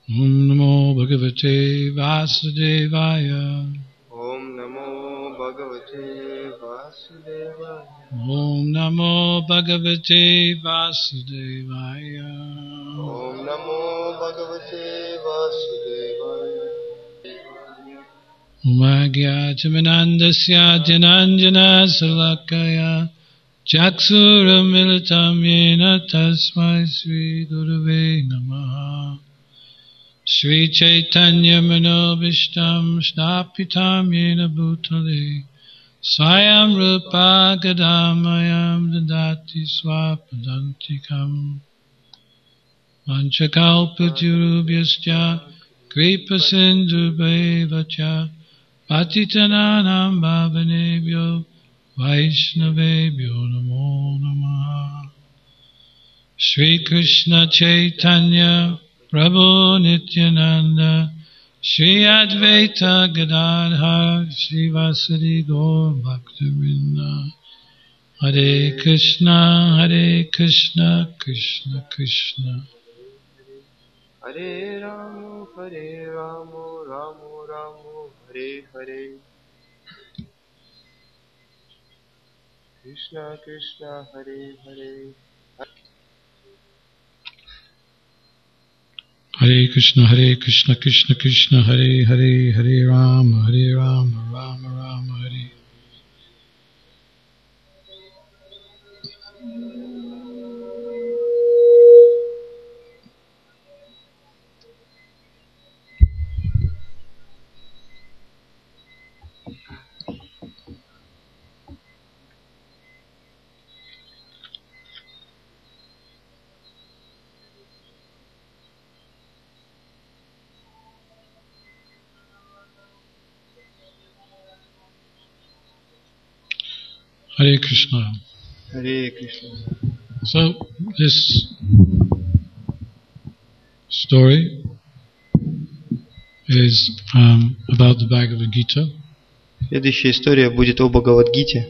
Om Namo Bhagavate Vasudevaya. Om Namo Bhagavate Vasudevaya. Om Namo Bhagavate Vasudevaya. Om Namo Bhagavate Vasudevaya. Umagya Chamanandasya Jananjana Salakaya Chaksuramilitam Yena Tasmai Sri Gurave Namaha. Sri Chaitanya Manobishtam Shnapitam Yena Bhutale Swayam Rupa Gadamayam Dadati Swapadantikam Vanchakalpaturubhyascha Kripa Sindhu Bhaivacha Patitananam Bhavanebhyo Vaishnavebhyo Namo Namaha. Shri Krishna Chaitanya Prabhu Nityananda Shri Advaita Gadadhar Shri Vasari Gaur Bhaktivinoda Hare Krishna Krishna Krishna Hare Rama Rama Rama Hare Hare. Krishna Krishna Hare Hare. Hare Krishna Krishna Krishna Hare Hare Hare Rama Rama Rama Hare. Hare Krishna. Hare Krishna. So this story is about the Bhagavad Gita. Следующая история будет о Бхагавад-гите.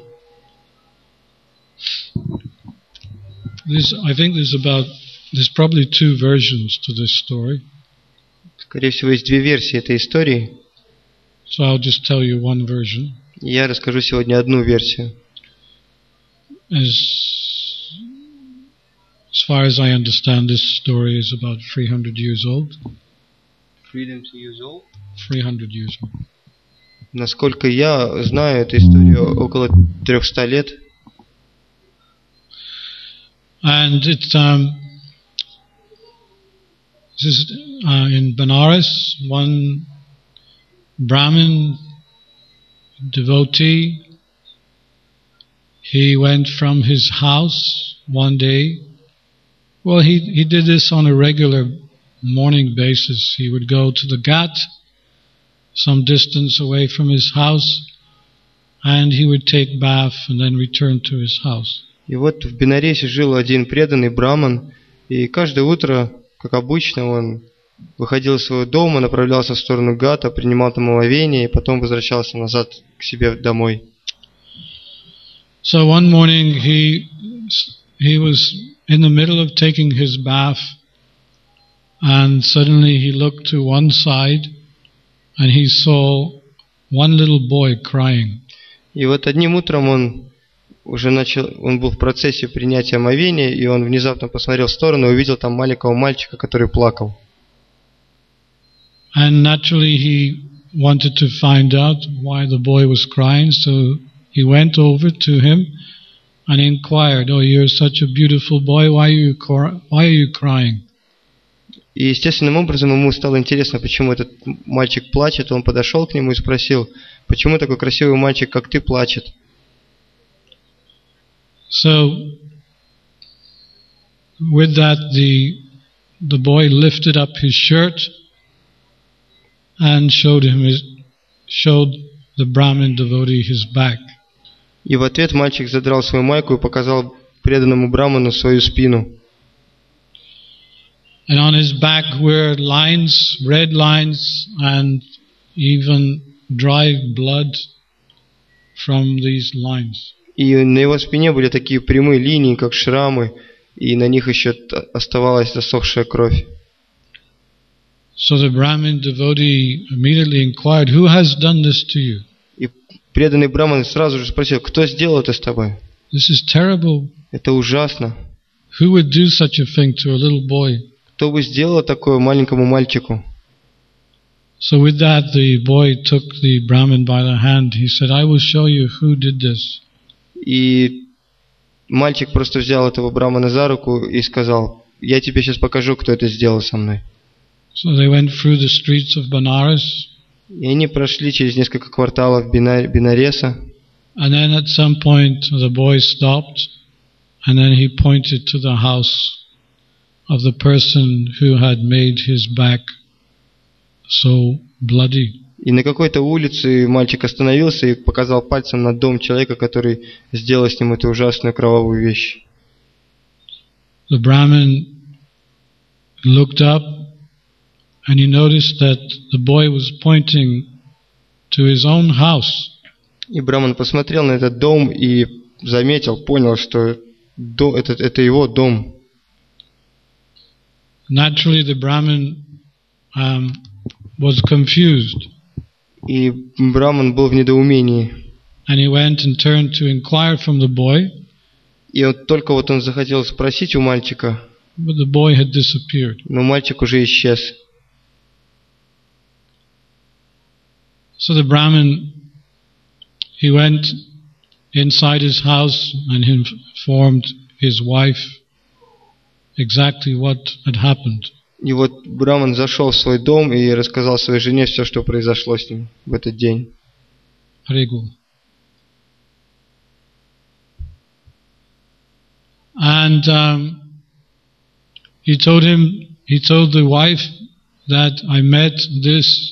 I think there's probably two versions to this story. Скорее всего, есть две версии этой истории. So I'll just tell you one version. Я расскажу сегодня одну версию. As far as I understand, this story is about 300 years old. 300 years old. Насколько я знаю, эту историю около 300 лет. And this is in Benares, one Brahmin devotee. He went from his house one day. Well, he did this on a regular morning basis. He would go to the Ghat, some distance away from his house, and he would take bath and then return to his house. И вот в Бенаресе жил один преданный браман, и каждое утро, как обычно, он выходил из своего дома, направлялся в сторону Гата, принимал там омовение, и потом возвращался назад к себе домой. So one morning he was in the middle of taking his bath, and suddenly he looked to one side and he saw one little boy crying. И вот одним утром он был в процессе принятия омовения, и он внезапно посмотрел в сторону и увидел там маленького мальчика, который плакал. And naturally he wanted to find out why the boy was crying, so he went over to him and inquired, "Oh, you're such a beautiful boy. Why are you crying?" И естественным образом ему стало интересно, почему этот мальчик плачет. Он подошел к нему и спросил, почему такой красивый мальчик, как ты, плачет. So, with that, the boy lifted up his shirt and showed the Brahmin devotee his back. И в ответ мальчик задрал свою майку и показал преданному браману свою спину. And on his back were lines, red lines, and even dry blood from these lines. И на его спине были такие прямые линии, как шрамы, и на них еще оставалась засохшая кровь. So the Brahmin devotee immediately inquired, "Who has done this to you?" И преданный браман сразу же спросил: кто сделал это с тобой? This is terrible. Это ужасно. Who would do such a thing to a little boy? Кто бы сделал такое маленькому мальчику? So with that, the boy took the Brahmin by the hand. He said, "I will show you who did this." И мальчик просто взял этого брамана за руку и сказал: я тебе сейчас покажу, кто это сделал со мной. So they went through the streets of Benares. И они прошли через несколько кварталов Бенареса. And then at some point the boy stopped, and then he pointed to the house of the person who had made his back so bloody. И на какой-то улице мальчик остановился и показал пальцем на дом человека, который сделал с ним эту ужасную кровавую вещь. The Brahmin looked up and he noticed that the boy was pointing to his own house. И Браман посмотрел на этот дом и заметил, понял, что это его дом. Naturally, the Brahmin was confused. И Браман был в недоумении. And he went and turned to inquire from the boy. И только он захотел спросить у мальчика, but the boy had disappeared. Но мальчик уже исчез. So the Brahmin, he went inside his house and informed his wife exactly what had happened. И вот Браман зашел в свой дом и рассказал своей жене все, что произошло с ним в этот день. Harigu. And he told the wife that I met this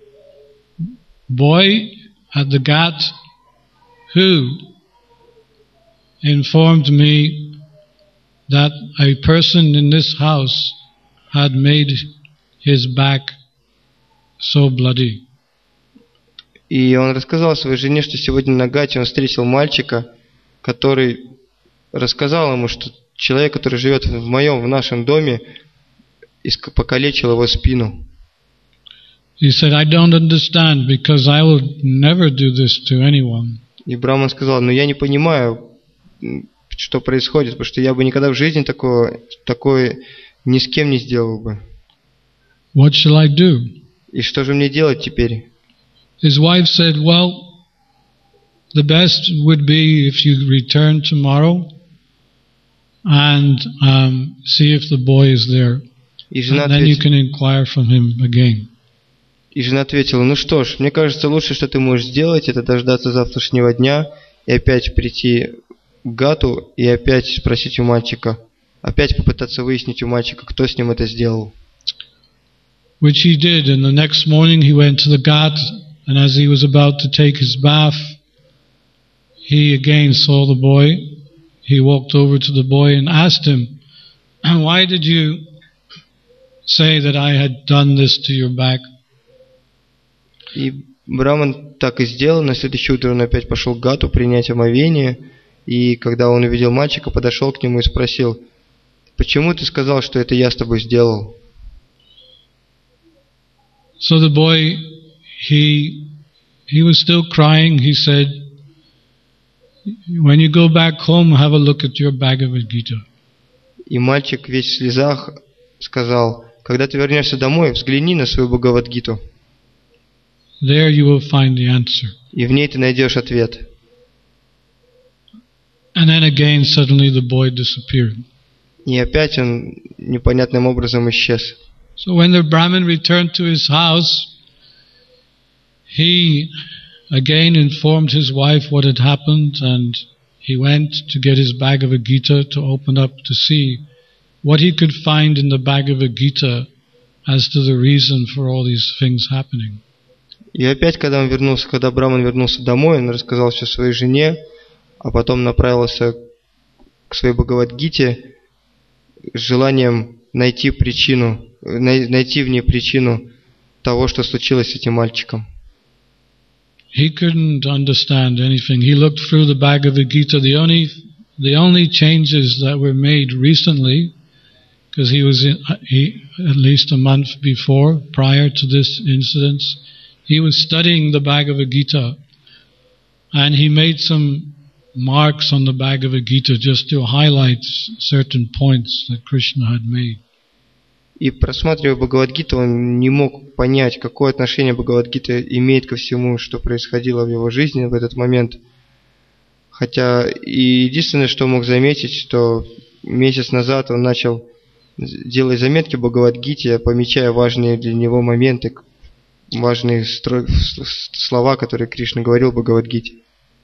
boy at the ghat who informed me that a person in this house had made his back so bloody. И он рассказал своей жене, что сегодня на гате он встретил мальчика, который рассказал ему, что человек, который живет в нашем доме, покалечил его спину. He said, I don't understand, because I will never do this to anyone. И Браман сказал, но я не понимаю, что происходит, потому что я бы никогда в жизни такое ни с кем не сделал бы. What shall I do? И что же мне делать теперь? His wife said, well, the best would be if you return tomorrow and see if the boy is there. And then you can inquire from him again. И жена ответила, ну что ж, мне кажется, лучше, что ты можешь сделать, это дождаться завтрашнего дня и опять прийти к гату и опять спросить у мальчика, опять попытаться выяснить у мальчика, кто с ним это сделал. Which he did, and the next morning he went to the ghat, and as he was about to take his bath, he again saw the boy. He walked over to the boy and asked him, why did you say that I had done this to your back? И Браман так и сделал. На следующее утро он опять пошел к гату принять омовение. И когда он увидел мальчика, подошел к нему и спросил, почему ты сказал, что это я с тобой сделал? So the boy, he was still crying. He said, when you go back home, have a look at your Bhagavad Gita. И мальчик весь в слезах сказал, когда ты вернешься домой, взгляни на свою Бхагавад-гиту. There you will find the answer. И в ней ты найдешь ответ. And then again, suddenly the boy disappeared. И опять он непонятным образом исчез. So when the Brahmin returned to his house, he again informed his wife what had happened, and he went to get his Bhagavad Gita to open up to see what he could find in the Bhagavad Gita as to the reason for all these things happening. И опять, когда Браман вернулся домой, он рассказал все своей жене, а потом направился к своей Бхагавад-гите с желанием найти в ней причину того, что случилось с этим мальчиком. He couldn't understand anything. He looked through the Bhagavad Gita. The only changes that were made recently because at least a month before, prior to this incident, he was studying the Bhagavad Gita, and he made some marks on the Bhagavad Gita just to highlight certain points that Krishna had made. И просматривая Бхагавад-гиту, он не мог понять, какое отношение Бхагавад-гита имеет ко всему, что происходило в его жизни в этот момент. Хотя и единственное, что мог заметить, что месяц назад он начал делать заметки в Бхагавад-гите, помечая важные для него моменты, важные слова, которые Кришна говорил в Бхагавад-гите.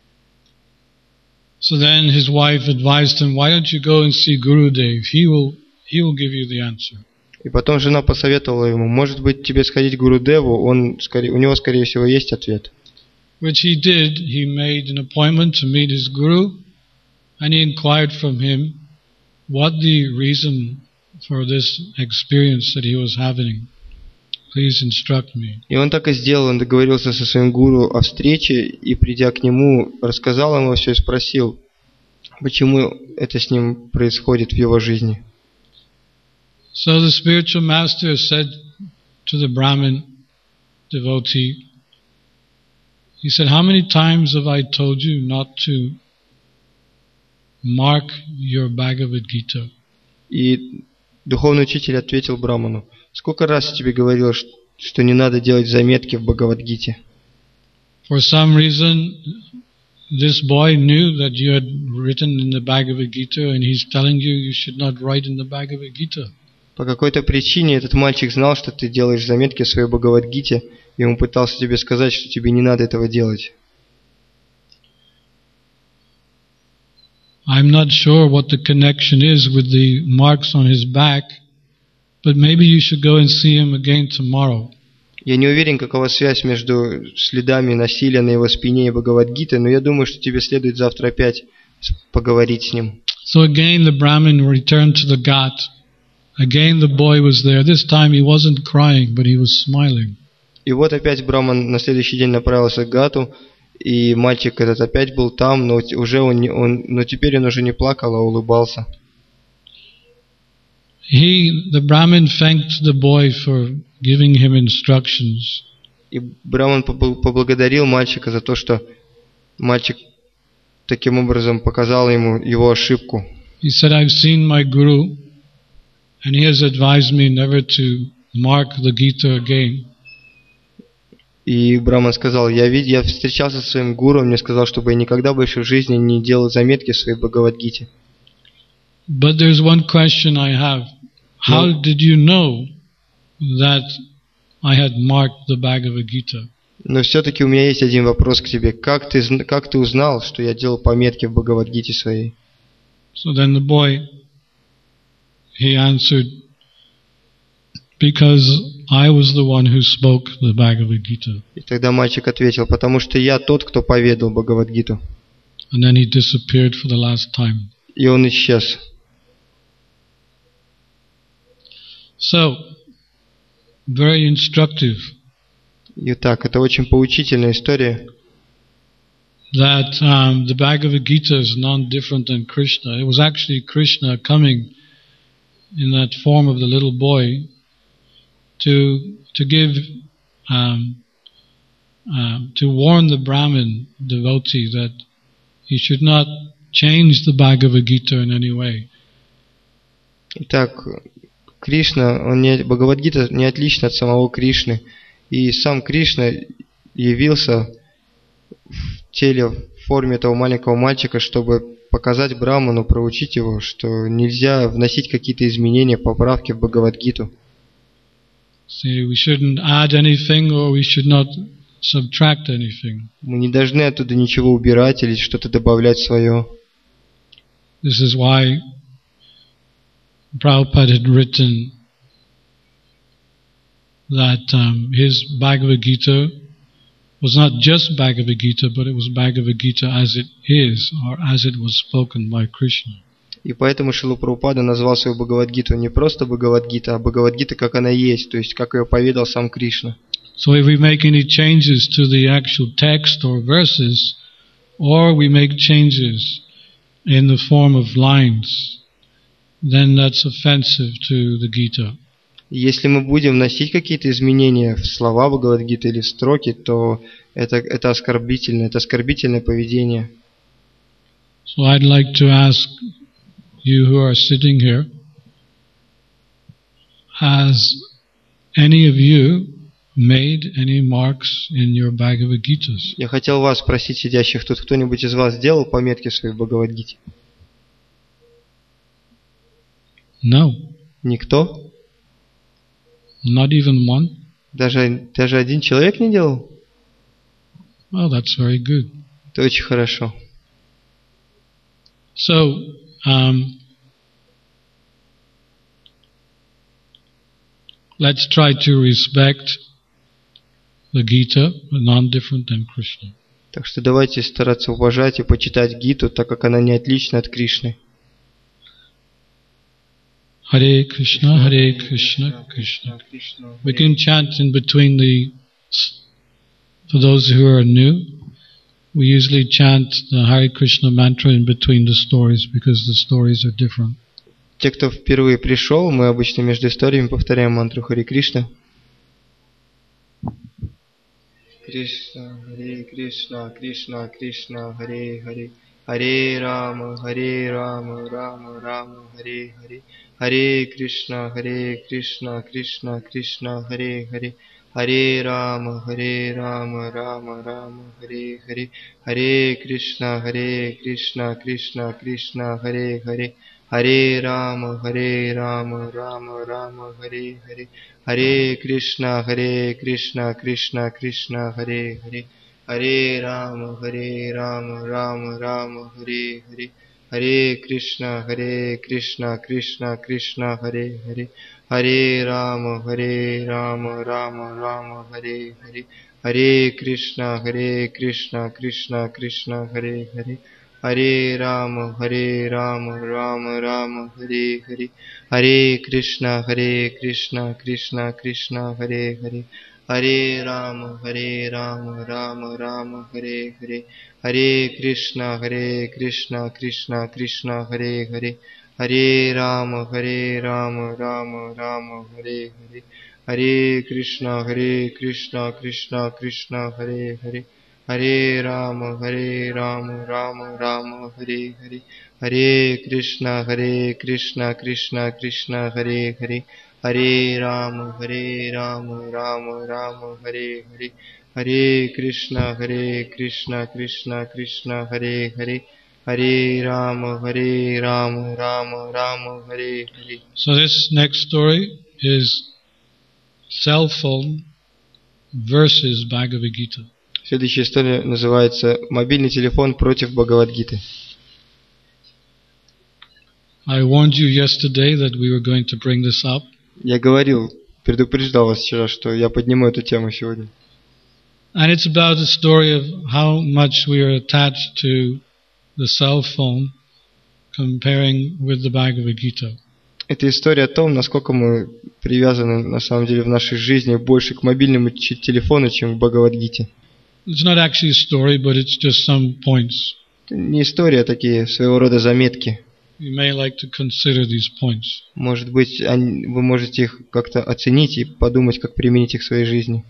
So then his wife advised him, why don't you go and see Gurudev? He will give you the answer. И потом жена посоветовала ему, может быть, тебе сходить к Гурудеву, у него, скорее всего, есть ответ. Which he did. He made an appointment to meet his guru, and he inquired from him what the reason for this experience that he was having. Please instruct me. И он так и сделал, он договорился со своим гуру о встрече, и придя к нему, рассказал ему все и спросил, почему это с ним происходит в его жизни. So the spiritual master said to the Brahmin devotee, he said, how many times have I told you not to mark your Bhagavad Gita? И духовный учитель ответил Браману, сколько раз я тебе говорил, что не надо делать заметки в Бхагавад-гите? For some reason, this boy knew that you had written in the Bhagavad Gita, and he's telling you should not write in the Bhagavad Gita. По какой-то причине этот мальчик знал, что ты делаешь заметки в своей Бхагавад-гите, и он пытался тебе сказать, что тебе не надо этого делать. I'm not sure what the connection is with the marks on his back, but maybe you should go and see him again tomorrow. Я не уверен, какова связь между следами насилия на его спине и Бхагавад-гитой, но я думаю, что тебе следует завтра опять поговорить с ним. So again the Brahmin returned to the ghat. Again the boy was there. This time he wasn't crying, but he was smiling. И вот опять Браман на следующий день направился к гату, и мальчик этот опять был там, но теперь он уже не плакал, а улыбался. The Brahmin thanked the boy for giving him instructions. И Браман поблагодарил мальчика за то, что мальчик таким образом показал ему его ошибку. He said, I've seen my guru, and he has advised me never to mark the Gita again. И Браман сказал, я встречался со своим гуру, он мне сказал, чтобы я никогда больше в жизни не делал заметки в своей Бхагавад-гите. But there's one question I have. How did you know that I had marked the Bhagavad Gita? Но все-таки у меня есть один вопрос к тебе. Как ты узнал, что я делал пометки в Бхагавад-гите своей? So then the boy, he answered, because I was the one who spoke the Bhagavad Gita. И тогда мальчик ответил, потому что я тот, кто поведал Бхагавад-гиту. And then he disappeared for the last time. И он исчез. So, very instructive. Итак, это очень поучительная история. That the Bhagavad Gita is none different than Krishna. It was actually Krishna coming in that form of the little boy to give to warn the Brahmin devotee that he should not change the Bhagavad Gita in any way. Итак, Кришна, Бхагавад-гита не отлична от самого Кришны, и сам Кришна явился в теле, в форме этого маленького мальчика, чтобы показать Браману, проучить его, что нельзя вносить какие-то изменения, поправки в Бхагавад-гиту. See, we shouldn't add anything or we should not subtract anything. Мы не должны оттуда ничего убирать или что-то добавлять свое. This is why Prabhupada had written that his Bhagavad Gita was not just Bhagavad Gita, but it was Bhagavad Gita as it is, or as it was spoken by Krishna. И поэтому Шрила Прабхупада назвал свою Бхагавад-гиту не просто Бхагавад-гита, а Бхагавад-гита, как она есть, то есть как ее поведал сам Кришна. So if we make any changes to the actual text or verses, or we make changes in the form of lines, then that's offensive to the Gita. Если мы будем вносить какие-то изменения в слова Бхагавад-гиты или в строки, то это оскорбительное поведение. So I'd like to ask you who are sitting here, has any of you made any marks in your Bhagavad Gitas? Я хотел вас спросить, сидящих тут, кто-нибудь из вас сделал пометки в своей Бхагавад-гите? No, Никто? not even one? Даже один человек не делал? Well, that's very good. Это очень хорошо. So, let's try to respect the Gita, none different than Krishna. Так что давайте стараться уважать и почитать Гиту, так как она не отлична от Кришны. Hare Krishna, Krishna Krishna. We can chant in between for those who are new, we usually chant the Hare Krishna mantra in between the stories because the stories are different. Те, кто впервые пришел, мы обычно между историями повторяем мантру Харе Кришна. Кришна, Харе Кришна, Кришна Кришна, Харе Харе. Харе Рама, Рама Рама, Харе Харе. Харе Кришна, Кришна Кришна, Харе Харе. Харе Рама, Рама Рама, Харе Харе. Харе Кришна, Кришна Кришна, Харе Харе. Харе Рама, Рама Рама, Харе Харе. Харе Кришна, Кришна Кришна, Харе Харе. Харе Рама, Рама Рама, Харе Харе. Харе Кришна, Кришна Кришна, Харе Харе. Харе Рама, Рама Рама, Харе Харе. Харе Кришна, Кришна Кришна, Харе Харе. Харе Рама, Рама Рама, Харе Харе. Харе Кришна, Кришна Кришна, Харе Харе. Харе Рама, Рама Рама, Харе Харе. Харе Кришна, Кришна, Харе Харе. Харе Рама, Рама Рама, Харе Харе. Харе Кришна, Кришна, Харе Харе. Харе Рама, Рама Рама, Харе Харе. Харе Кришна, Кришна, Харе Харе. Харе Рама, Рама Рама, Харе Харе. Харе Кришна, Кришна, Харе Харе. Харе Рама, Рама Харе Харе. So this next story is cell phone versus Bhagavad Gita. Следующая история называется «Мобильный телефон против Бхагавад-гиты». I warned you yesterday that we were going to bring this up. Я предупреждал вас вчера, что я подниму эту тему сегодня. And it's about the story of how much we are attached to the cell phone comparing with the Bhagavad Gita. Это история о том, насколько мы привязаны на самом деле в нашей жизни больше к мобильному телефону, чем к Бхагавад-гите. It's not actually a story, but it's just some points. Это не история, а такие своего рода заметки. You may like to consider these points. Может быть, вы можете их как-то оценить и подумать, как применить их в своей жизни.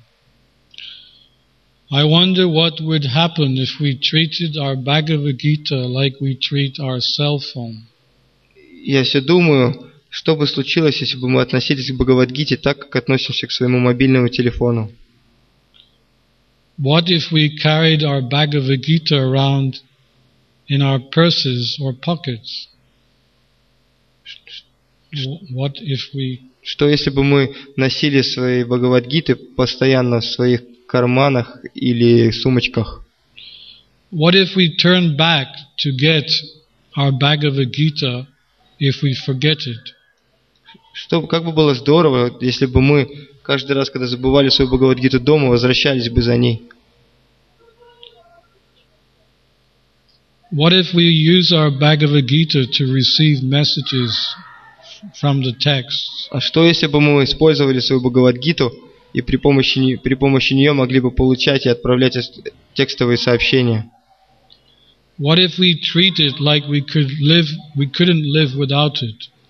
I wonder what would happen if we treated our Bhagavad Gita like we treat our cell phone. Я все думаю, что бы случилось, если бы мы относились к Бхагавад-гите так, как относимся к своему мобильному телефону. What if we carried our Bhagavad Gita around in our purses or pockets? What if we... Что если бы мы носили свои Бхагавад-гиты постоянно в своих карманах или сумочках? What if we turn back to get our Bhagavad Gita if we forget it? Как бы было здорово, если бы мы каждый раз, когда забывали свою Бхагавад-гиту дома, возвращались бы за ней. What if we use our Bhagavad Gita to receive messages from the text? А что если бы мы использовали свою Бхагавад-гиту и при помощи нее могли бы получать и отправлять текстовые сообщения? What if we treat it like we couldn't live without it?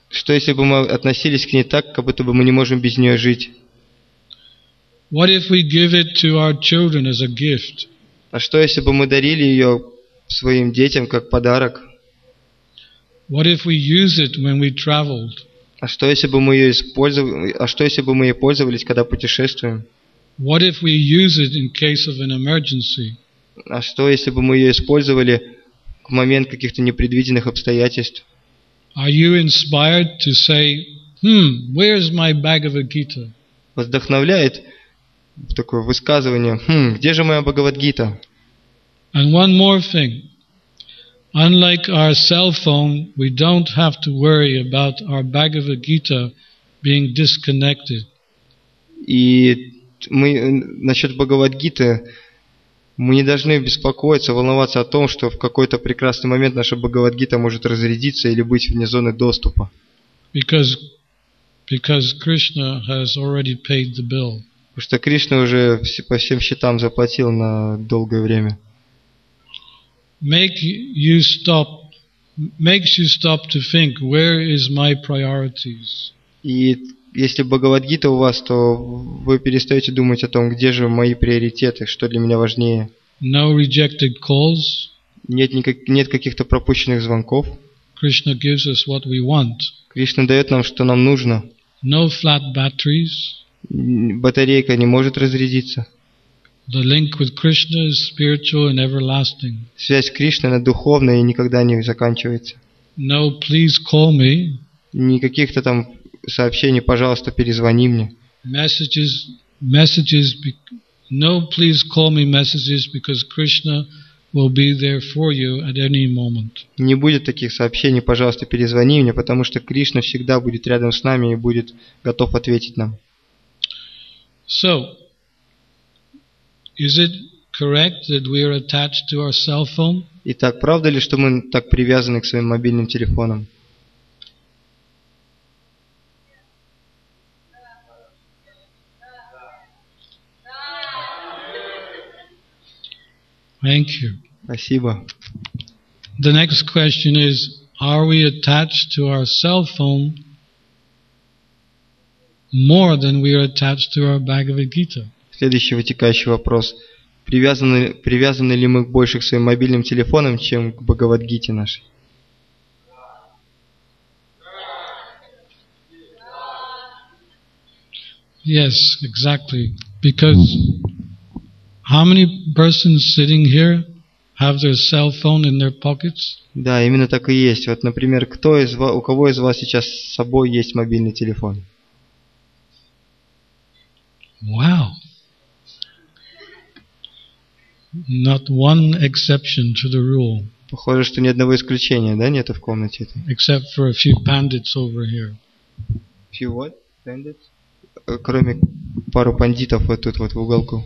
Что если бы мы относились к ней так, как будто бы мы не можем без нее жить? What if we give it to our children as a gift? А что если бы мы дарили ее своим детям как подарок? What if we use it when we traveled? А что если бы мы ее использовали? А что если бы мы ей пользовались, когда путешествуем? What if we use it in case of an emergency? А что если бы мы ее использовали в момент каких-то непредвиденных обстоятельств? Are you inspired to say, where's my Bhagavad Gita? Вдохновляет такое высказывание: где же моя Бхагавад-гита? And one more thing. Unlike our cell phone, we don't have to worry about our Bhagavad Gita being disconnected. И мы насчет Бхагавад-гиты, мы не должны беспокоиться, волноваться о том, что в какой-то прекрасный момент наша Бхагавад-гита может разрядиться или быть вне зоны доступа. Because Krishna has already paid the bill. Потому что Кришна уже по всем счетам заплатил на долгое время. Makes you stop to think, where is my priorities? И если Бхагавад-гита у вас, то вы перестаете думать о том, где же мои приоритеты, что для меня важнее. No rejected calls. Нет каких-то пропущенных звонков. Krishna gives us what we want. Кришна дает нам, что нам нужно. No flat batteries. Батарейка не может разрядиться. The link with Krishna is spiritual and everlasting. Связь Кришны, она духовная и никогда не заканчивается. No, please call me. Никаких-то там сообщений, пожалуйста, перезвони мне. No, please call me messages, because Krishna will be there for you at any moment. Не будет таких сообщений, пожалуйста, перезвони мне, потому что Кришна всегда будет рядом с нами и будет готов ответить нам. So, is it correct that we are attached to our cell phone? Итак, правда ли, что мы так привязаны к своим мобильным телефонам? Thank you. Спасибо. The next question is, are we attached to our cell phone more than we are attached to our Bhagavad Gita? Следующий вытекающий вопрос. Привязаны ли мы больше к своим мобильным телефонам, чем к Бхагавад-гите нашей? Yes, exactly. Because how many persons sitting here have their cell phone in their pockets? Да, именно так и есть. Вот, например, у кого из вас сейчас с собой есть мобильный телефон? Wow. Not one exception to the rule. Похоже, что ни одного исключения, да, нету в комнате этой. Except for a few pandits over here. Few what? Pandits? Кроме пару пандитов вот тут вот в уголку.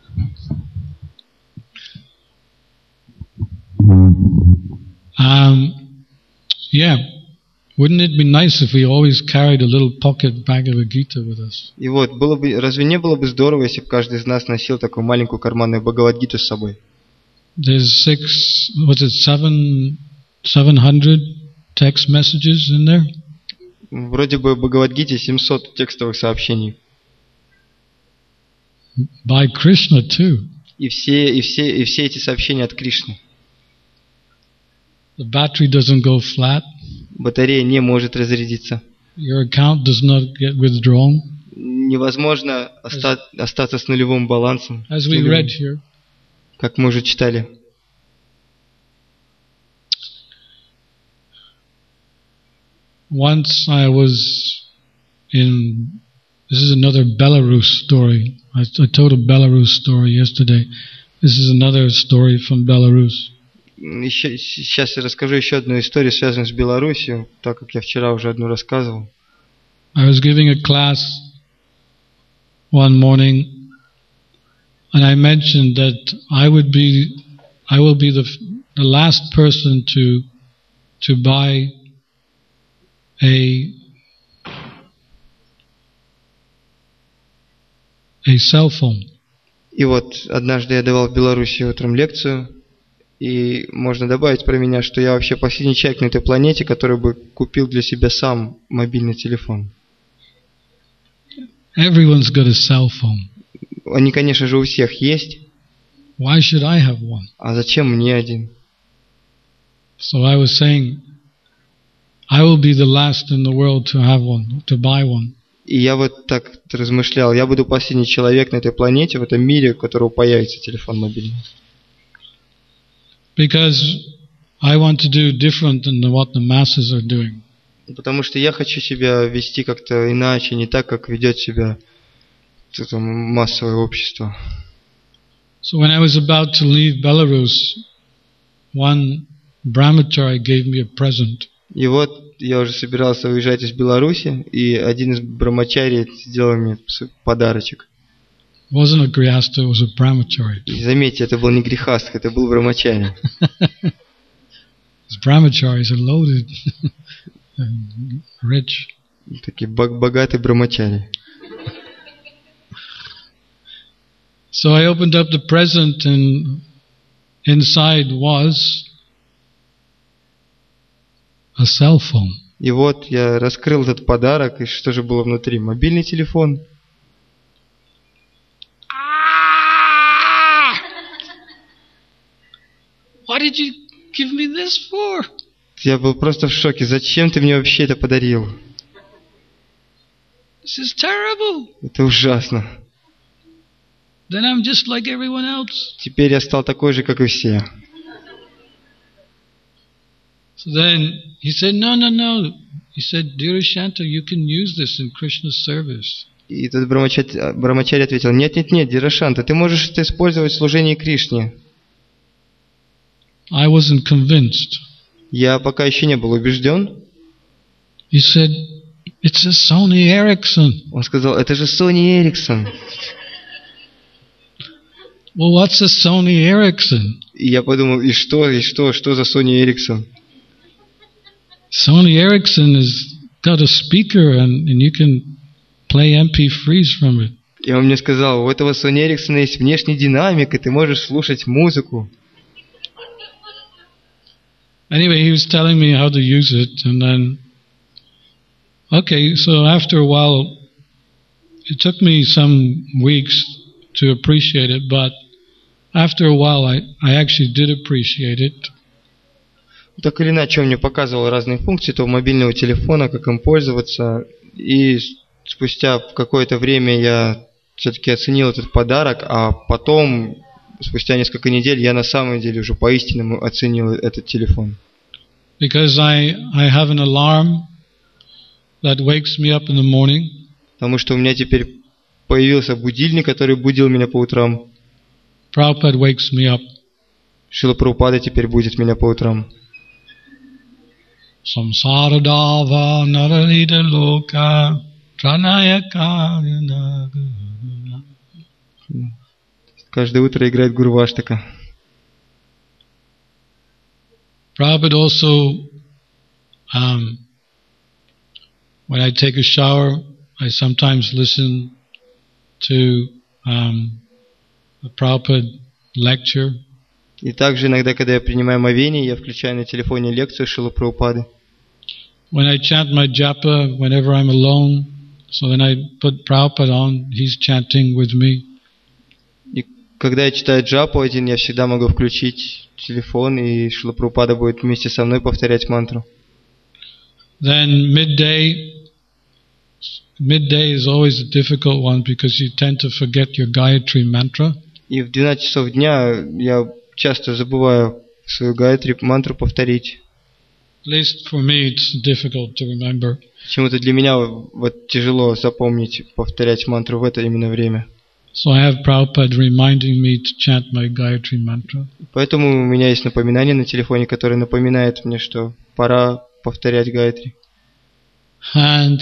Yeah. Wouldn't it be nice if we always carried a little pocket Bhagavad Gita with us? И вот, разве не было бы здорово, если бы каждый из нас носил такую маленькую карманную Бхагавад-гиту с собой? There's 700 text messages in there? Вроде бы в Бхагавад-гите 700 текстовых сообщений. By Krishna too. И все эти сообщения от Кришны. The battery doesn't go flat. Батарея не может разрядиться. Your account does not get withdrawn. Невозможно остаться с нулевым балансом. As we read here. Как мы уже читали. Once I was in, this is another Belarus story. I told a Belarus story yesterday. This is another story from Belarus. Сейчас я расскажу еще одну историю, связанную с Беларусью, так как я вчера уже одну рассказывал. I was giving a class one morning, and I mentioned that I will be the last person to buy a cell phone. И вот однажды я давал в Беларуси утром лекцию, И можно добавить про меня, что я вообще последний человек на этой планете, который бы купил для себя сам мобильный телефон. Everyone's got a cell phone. Они, конечно же, у всех есть. Why should I have one? А зачем мне один? So I was saying, I will be the last in the world to have one, to buy one. И я вот так размышлял, я буду последний человек на этой планете, в этом мире, у которого появится телефон мобильный. Because I want to do different than what the masses are doing. Потому что я хочу себя вести как-то иначе, не так, как ведет себя это массовое общество. So when I was about to leave Belarus, one brahmachari gave me a present. И вот я уже собирался уезжать из Беларуси, и один из брамачари сделал мне подарочек. It wasn't a grihastha, it was a brahmachari. И заметьте, это был не грехастх, это был брамачари. These brahmacharis are loaded and rich. Такие богатые брамачари. So I opened up the present and inside was a cell phone. И вот я раскрыл этот подарок, и что же было внутри? Мобильный телефон. What did you give me this for? Я был просто в шоке. Зачем ты мне вообще это подарил? This is terrible. Это ужасно. Then I'm just like everyone else. Теперь я стал такой же, как и все. So then he said, no. He said, Dear Shanta, you can use this in Krishna's service. И этот брамачари ответил, нет, Дирашанта, ты можешь это использовать в служении Кришне. I wasn't convinced. Я пока еще не был убежден. He said, it's a Sony Ericsson. Он сказал, это же Sony Ericsson. Well, what's a Sony Ericsson? И я подумал, и что за Sony Ericsson? Sony Ericsson has got a speaker and you can play MP3s from it. И он мне сказал, у этого Sony Ericsson есть внешний динамик, и ты можешь слушать музыку. Anyway, he was telling me how to use it, and then, okay, so after a while, it took me some weeks to appreciate it, but after a while, I actually did appreciate it. Так или иначе, он мне показывал разные функции этого мобильного телефона, как им пользоваться, и спустя какое-то время я все-таки оценил этот подарок, а потом, спустя несколько недель, я на самом деле уже поистинному оценил этот телефон. Because I have an alarm that wakes me up in the morning. Потому что у меня теперь появился будильник, который будил меня по утрам. Prabhupada wakes me up. Шрила Прабхупада теперь будит меня по утрам. Samsara dava naralita loka pranayaka. Каждое утро играет Гурваштака. Prabhupada also, when I take a shower, I sometimes listen to a Prabhupada lecture. И также иногда, когда я принимаю омовение, я включаю на телефоне лекцию Шрилы Прабхупады. When I chant my japa, whenever I'm alone, so then I put Prabhupada on, he's chanting with me. И когда я читаю джапу один, я всегда могу включить телефон, и Шрила Прабхупада будет вместе со мной повторять мантру. Then midday is always a difficult one because you tend to forget your Gayatri mantra. И в 12 часов дня я часто забываю свою Гайатри мантру повторить. At least for me it's difficult to remember. Почему-то для меня вот тяжело запомнить, повторять мантру в это именно время. So I have Prabhupada reminding me to chant my Gayatri mantra. Поэтому у меня есть напоминание на телефоне, которое напоминает мне, что пора повторять Гайатри. And,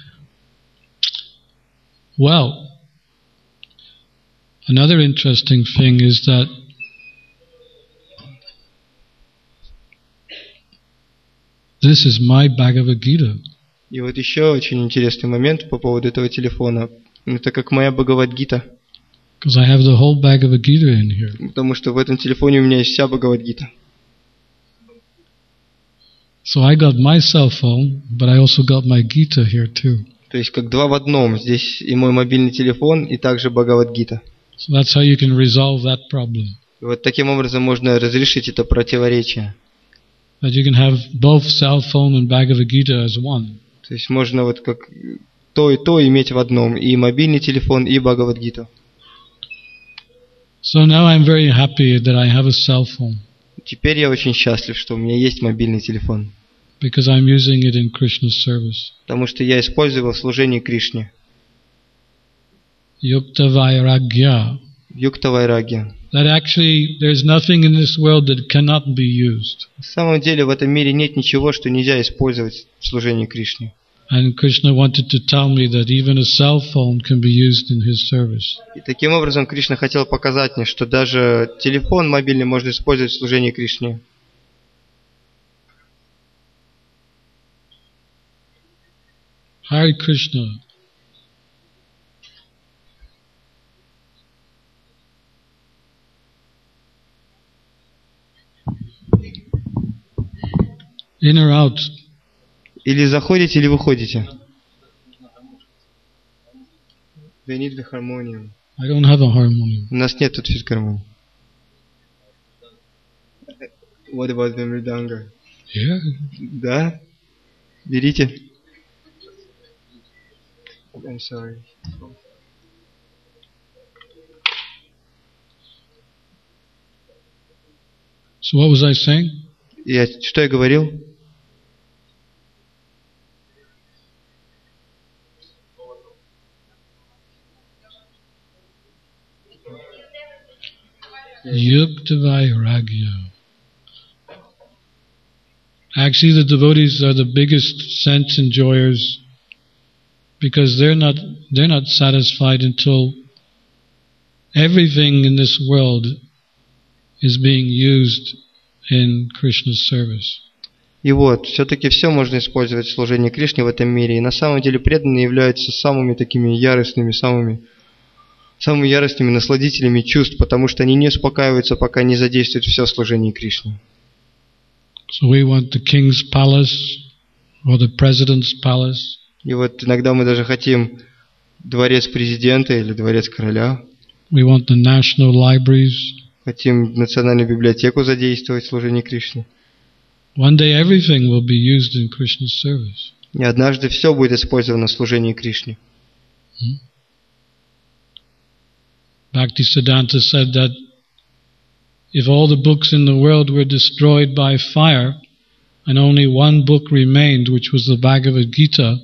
well, another interesting thing is that this is my Bhagavad Gita. И вот еще очень интересный момент по поводу этого телефона. Это как моя Бхагавад-гита. Because I have the whole Bhagavad Gita in here. Потому что в этом телефоне у меня есть вся Бхагавад-гита. So I got my cell phone, but I also got my Gita here too. То есть как два в одном. Здесь и мой мобильный телефон, и также Бхагавад-гита. So that's how you can resolve that problem. И вот таким образом можно разрешить это противоречие. That you can have both cell phone and Bhagavad Gita as one. То есть можно вот как то и то иметь в одном. И мобильный телефон, и Бхагавад-гиту. So now I'm very happy that I have a cell phone. Теперь я очень счастлив, что у меня есть мобильный телефон. Because I'm using it in Krishna's service. Потому что я использую его в служении Кришне. Yukta Vairagya. Юкта Вайрагья. That actually there's nothing in this world that cannot be used. На самом деле в этом мире нет ничего, что нельзя использовать в служении Кришне. And Krishna wanted to tell me that even a cell phone can be used in his service. И таким образом Кришна хотел показать мне, что даже телефон мобильный можно использовать в служении Кришне. Hare Krishna. In or out? Или заходите, или выходите. They need the harmonium. I don't have a harmonium. У нас нет тут физгармонии. What about the mridanga? Yeah. Да? Берите. I'm sorry. So what was I saying? Что я говорил? Yukta Vairagya. Actually, the devotees are the biggest sense enjoyers because they're not satisfied until everything in this world is being used in Krishna's service. И вот, все-таки все можно использовать в служении Кришне в этом мире. И на самом деле преданные являются самыми такими яростными, самыми яростными насладителями чувств, потому что они не успокаиваются, пока не задействуют все служение Кришне. So we want the king's palace or the president's palace. И вот иногда мы даже хотим дворец президента или дворец короля. We want the national libraries. Хотим национальную библиотеку задействовать в служении Кришне. One day everything will be used in Krishna's service. И однажды все будет использовано в служении Кришне. Bhaktisiddhanta said that if all the books in the world were destroyed by fire and only one book remained, which was the Bhagavad Gita,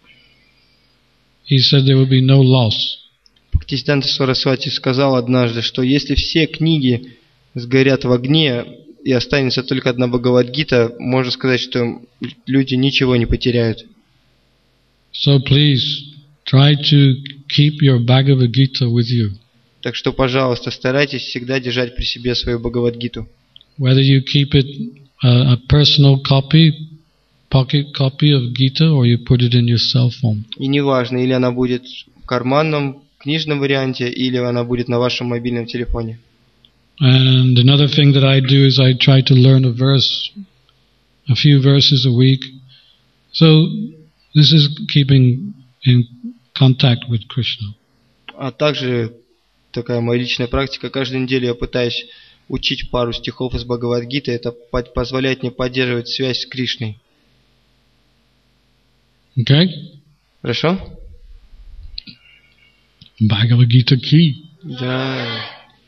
he said there would be no loss. Бхактисиддханта Сарасвати сказал однажды, что если все книги сгорят в огне и останется только одна Бхагавад-гита, можно сказать, что люди ничего не потеряют. So please try to keep your Bhagavad Gita with you. Так что, пожалуйста, старайтесь всегда держать при себе свою Бхагавад-гиту. Whether you keep it a personal copy, pocket copy of Gita, or you put it in your cell phone. И неважно, или она будет в карманном, книжном варианте, или она будет на вашем мобильном телефоне. And another thing that I do is I try to learn a few verses a week. So this is keeping in contact with Krishna. А также такая моя личная практика. Каждую неделю я пытаюсь учить пару стихов из Бхагавад-гиты. Это позволяет мне поддерживать связь с Кришной. Okay? Хорошо? Bhagavad Gita ki. Да.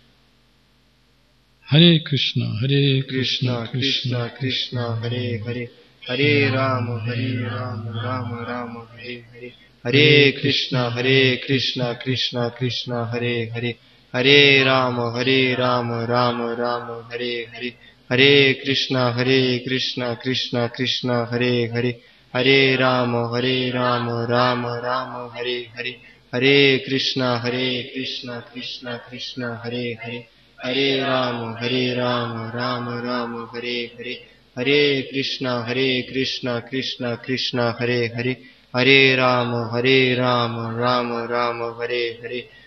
Hare Krishna, Hare Кришна, Krishna, Кришна, Кришна, Харе, Харе. Харе Рама, Рама, Рама, Харе, Харе. Харе Кришна, Кришна, Кришна, Харе, Харе. Харе Рама, Рама, Рама, Харе, Харе. Харе Кришна, Кришна, Кришна, Харе, Харе. Харе Рама, Рама, Рама, Харе, Харе. Харе Кришна, Кришна, Кришна, Харе, Харе. Харе Рама, Рама, Рама, Харе, Харе. Харе Кришна, Кришна, Кришна, Харе, Харе. Харе Рама, Рама, Рама, Рама, Харе, Харе.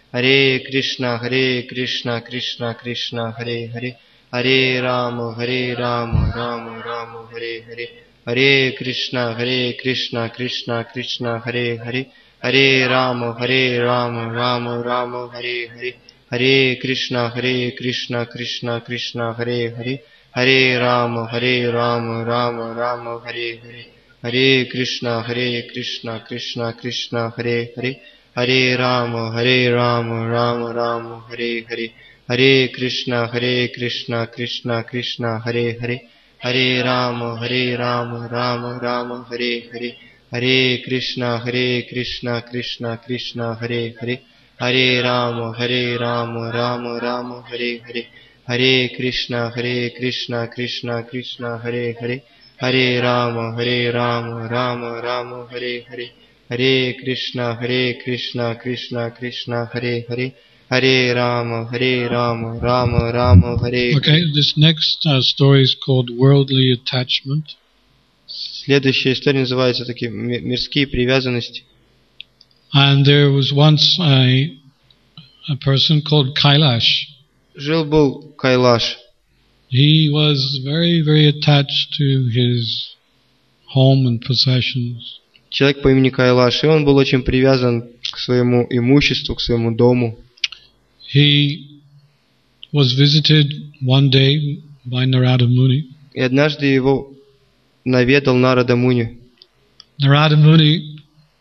Харе Кришна, Кришна Кришна, Харе Харе. Харе Рама, Рама Рама, Харе Харе. Харе Кришна, Кришна Кришна, Харе Харе. Харе Рама, Рама Рама, Харе Харе. Харе Кришна, Кришна Кришна, Харе Харе. Харе Рама, Рама Рама, Харе Харе. Харе Кришна, Кришна Кришна, Харе Харе. Харе Рама, Рама Рама, Харе Харе. Харе Кришна, Кришна, Харе Харе. Харе Рама, Рама Рама, Харе Харе. Харе Кришна, Кришна, Харе Харе. Харе Рама, Рама Рама, Харе Харе. Харе Кришна, Кришна, Харе Харе. Харе Рама, Рама Рама, Харе Харе. Харе Кришна, Кришна, Харе Харе. Харе Рама, Рама Рама, Харе. Okay, this next story is called Worldly Attachment. Следующая история называется такие мирские привязанности. And there was once a person called Kailash. Жил-был Кайлаш. He was very, very attached to his home and possessions. Человек по имени Кайлаш, и он был очень привязан к своему имуществу, к своему дому. He was visited one day by Narada Muni. И однажды его наведал Нарада Муни. Narada Muni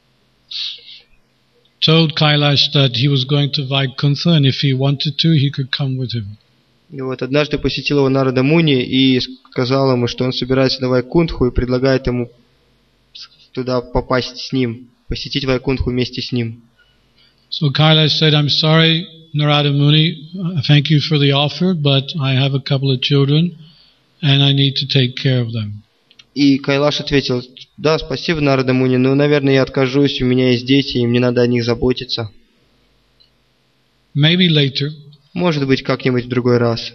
told Kailash that he was going to Vaikuntha, and if he wanted to, he could come with him. И вот однажды посетил его Нарада Муни и сказал ему, что он собирается на Вайкунтху и предлагает ему туда попасть с ним, посетить Вайкунтху вместе с ним. So Kailash said, "I'm sorry, Narada Muni, thank you for the offer, but I have a couple of children, and I need to take care of them." И Кайлаш ответил: да, спасибо, Нарада Муни, но, наверное, я откажусь, у меня есть дети, и мне надо о них заботиться. Maybe later. Может быть, как-нибудь в другой раз.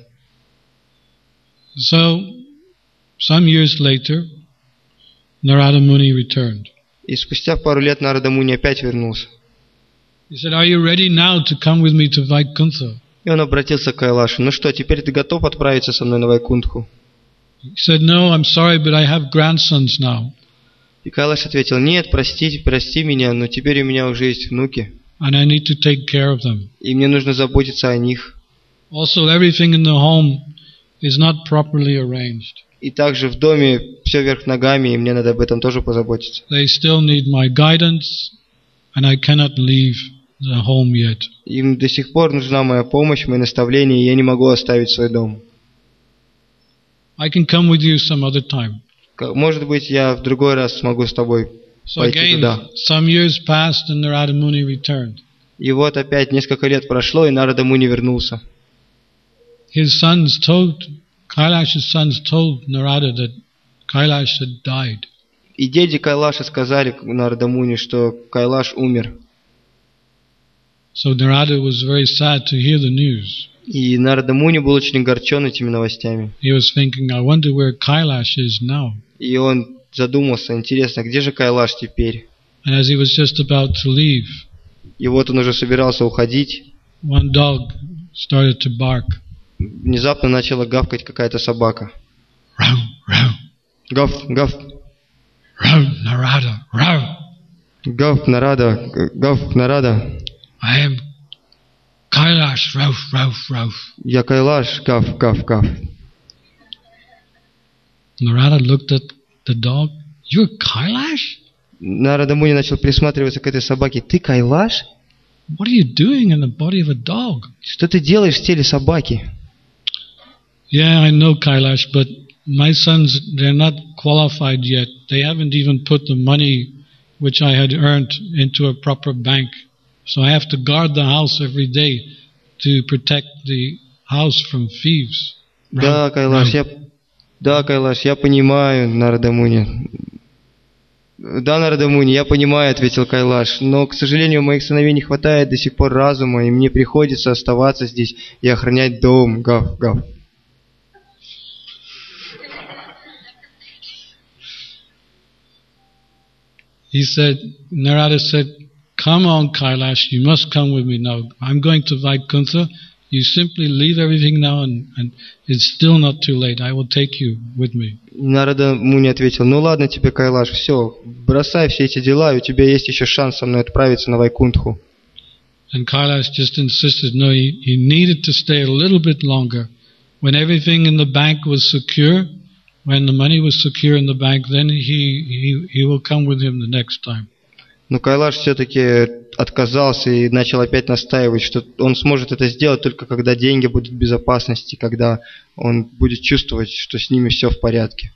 So, some years later, Narada Muni returned. И спустя пару лет Нарада Муни опять вернулся. He said, "Are you ready now to come with me to Vaikuntha?" И он обратился к Кайлашу: ну что, теперь ты готов отправиться со мной на Вайкунтху? He said, "No, I'm sorry, but I have grandsons now. И Кайлаш ответил: нет, прости меня, но теперь у меня уже есть внуки. And I need to take care of them. И мне нужно заботиться о них. Also, everything in the home is not properly arranged. И также в доме все вверх ногами, и мне надо об этом тоже позаботиться. They still need my guidance, and I cannot leave the home yet." Им до сих пор нужна моя помощь, мои наставления, и я не могу оставить свой дом. I can come with you some other time. Может быть, я в другой раз смогу с тобой So пойти again, туда. some years passed and Narada Muni returned. И вот опять несколько лет прошло, и Нарада Муни вернулся. His sons told, Kailash's sons told Narada that Kailash had died. И дети Кайлаша сказали Нарада Муни, что Кайлаш умер. So Narada was very sad to hear the news. И Нарада Муни был очень огорчен этими новостями. He was thinking, I wonder where Kailash is now. И он задумался: интересно, где же Кайлаш теперь? And as he was just about to leave, И вот он уже собирался уходить. one dog started to bark. Внезапно начала гавкать какая-то собака. Row, row, Гав, гав, row, Narada, row. гав, Нарада. I am Kailash, row, row, row. Я Кайлаш, гав, гав, гав. Narada looked at the dog. You're Kailash? Нарада Муни начал присматриваться к этой собаке. Ты Кайлаш? What are you doing in the body of a dog? Что ты делаешь в теле собаки? Yeah, I know Kailash, but my sons, they're not qualified yet. They haven't even put the money which I had earned into a proper bank. So I have to guard the house every day to protect the house from thieves. Да, Кайлаш, я понимаю, Нарада Муни. Да, Нарада Муни, я понимаю, ответил Кайлаш, но, к сожалению, у моих сыновей не хватает до сих пор разума, и мне приходится оставаться здесь и охранять дом. Гав, гав. He said, Narada said, come on Kailash, you must come with me now. I'm going to Vaikuntha. You simply leave everything now and it's still not too late. I will take you with me. Нарада Муни ответил: ну ладно тебе, Кайлаш, все, бросай все эти дела, и у тебя есть еще шанс со мной отправиться на Вайкунтху. And Kailash just insisted, no, he needed to stay a little bit longer. When everything in the bank was secure, when the money was secure in the bank, then he will come with him the next time. Но Кайлаш все-таки отказался и начал опять настаивать, что он сможет это сделать только когда деньги будут в безопасности, когда он будет чувствовать, что с ними все в порядке.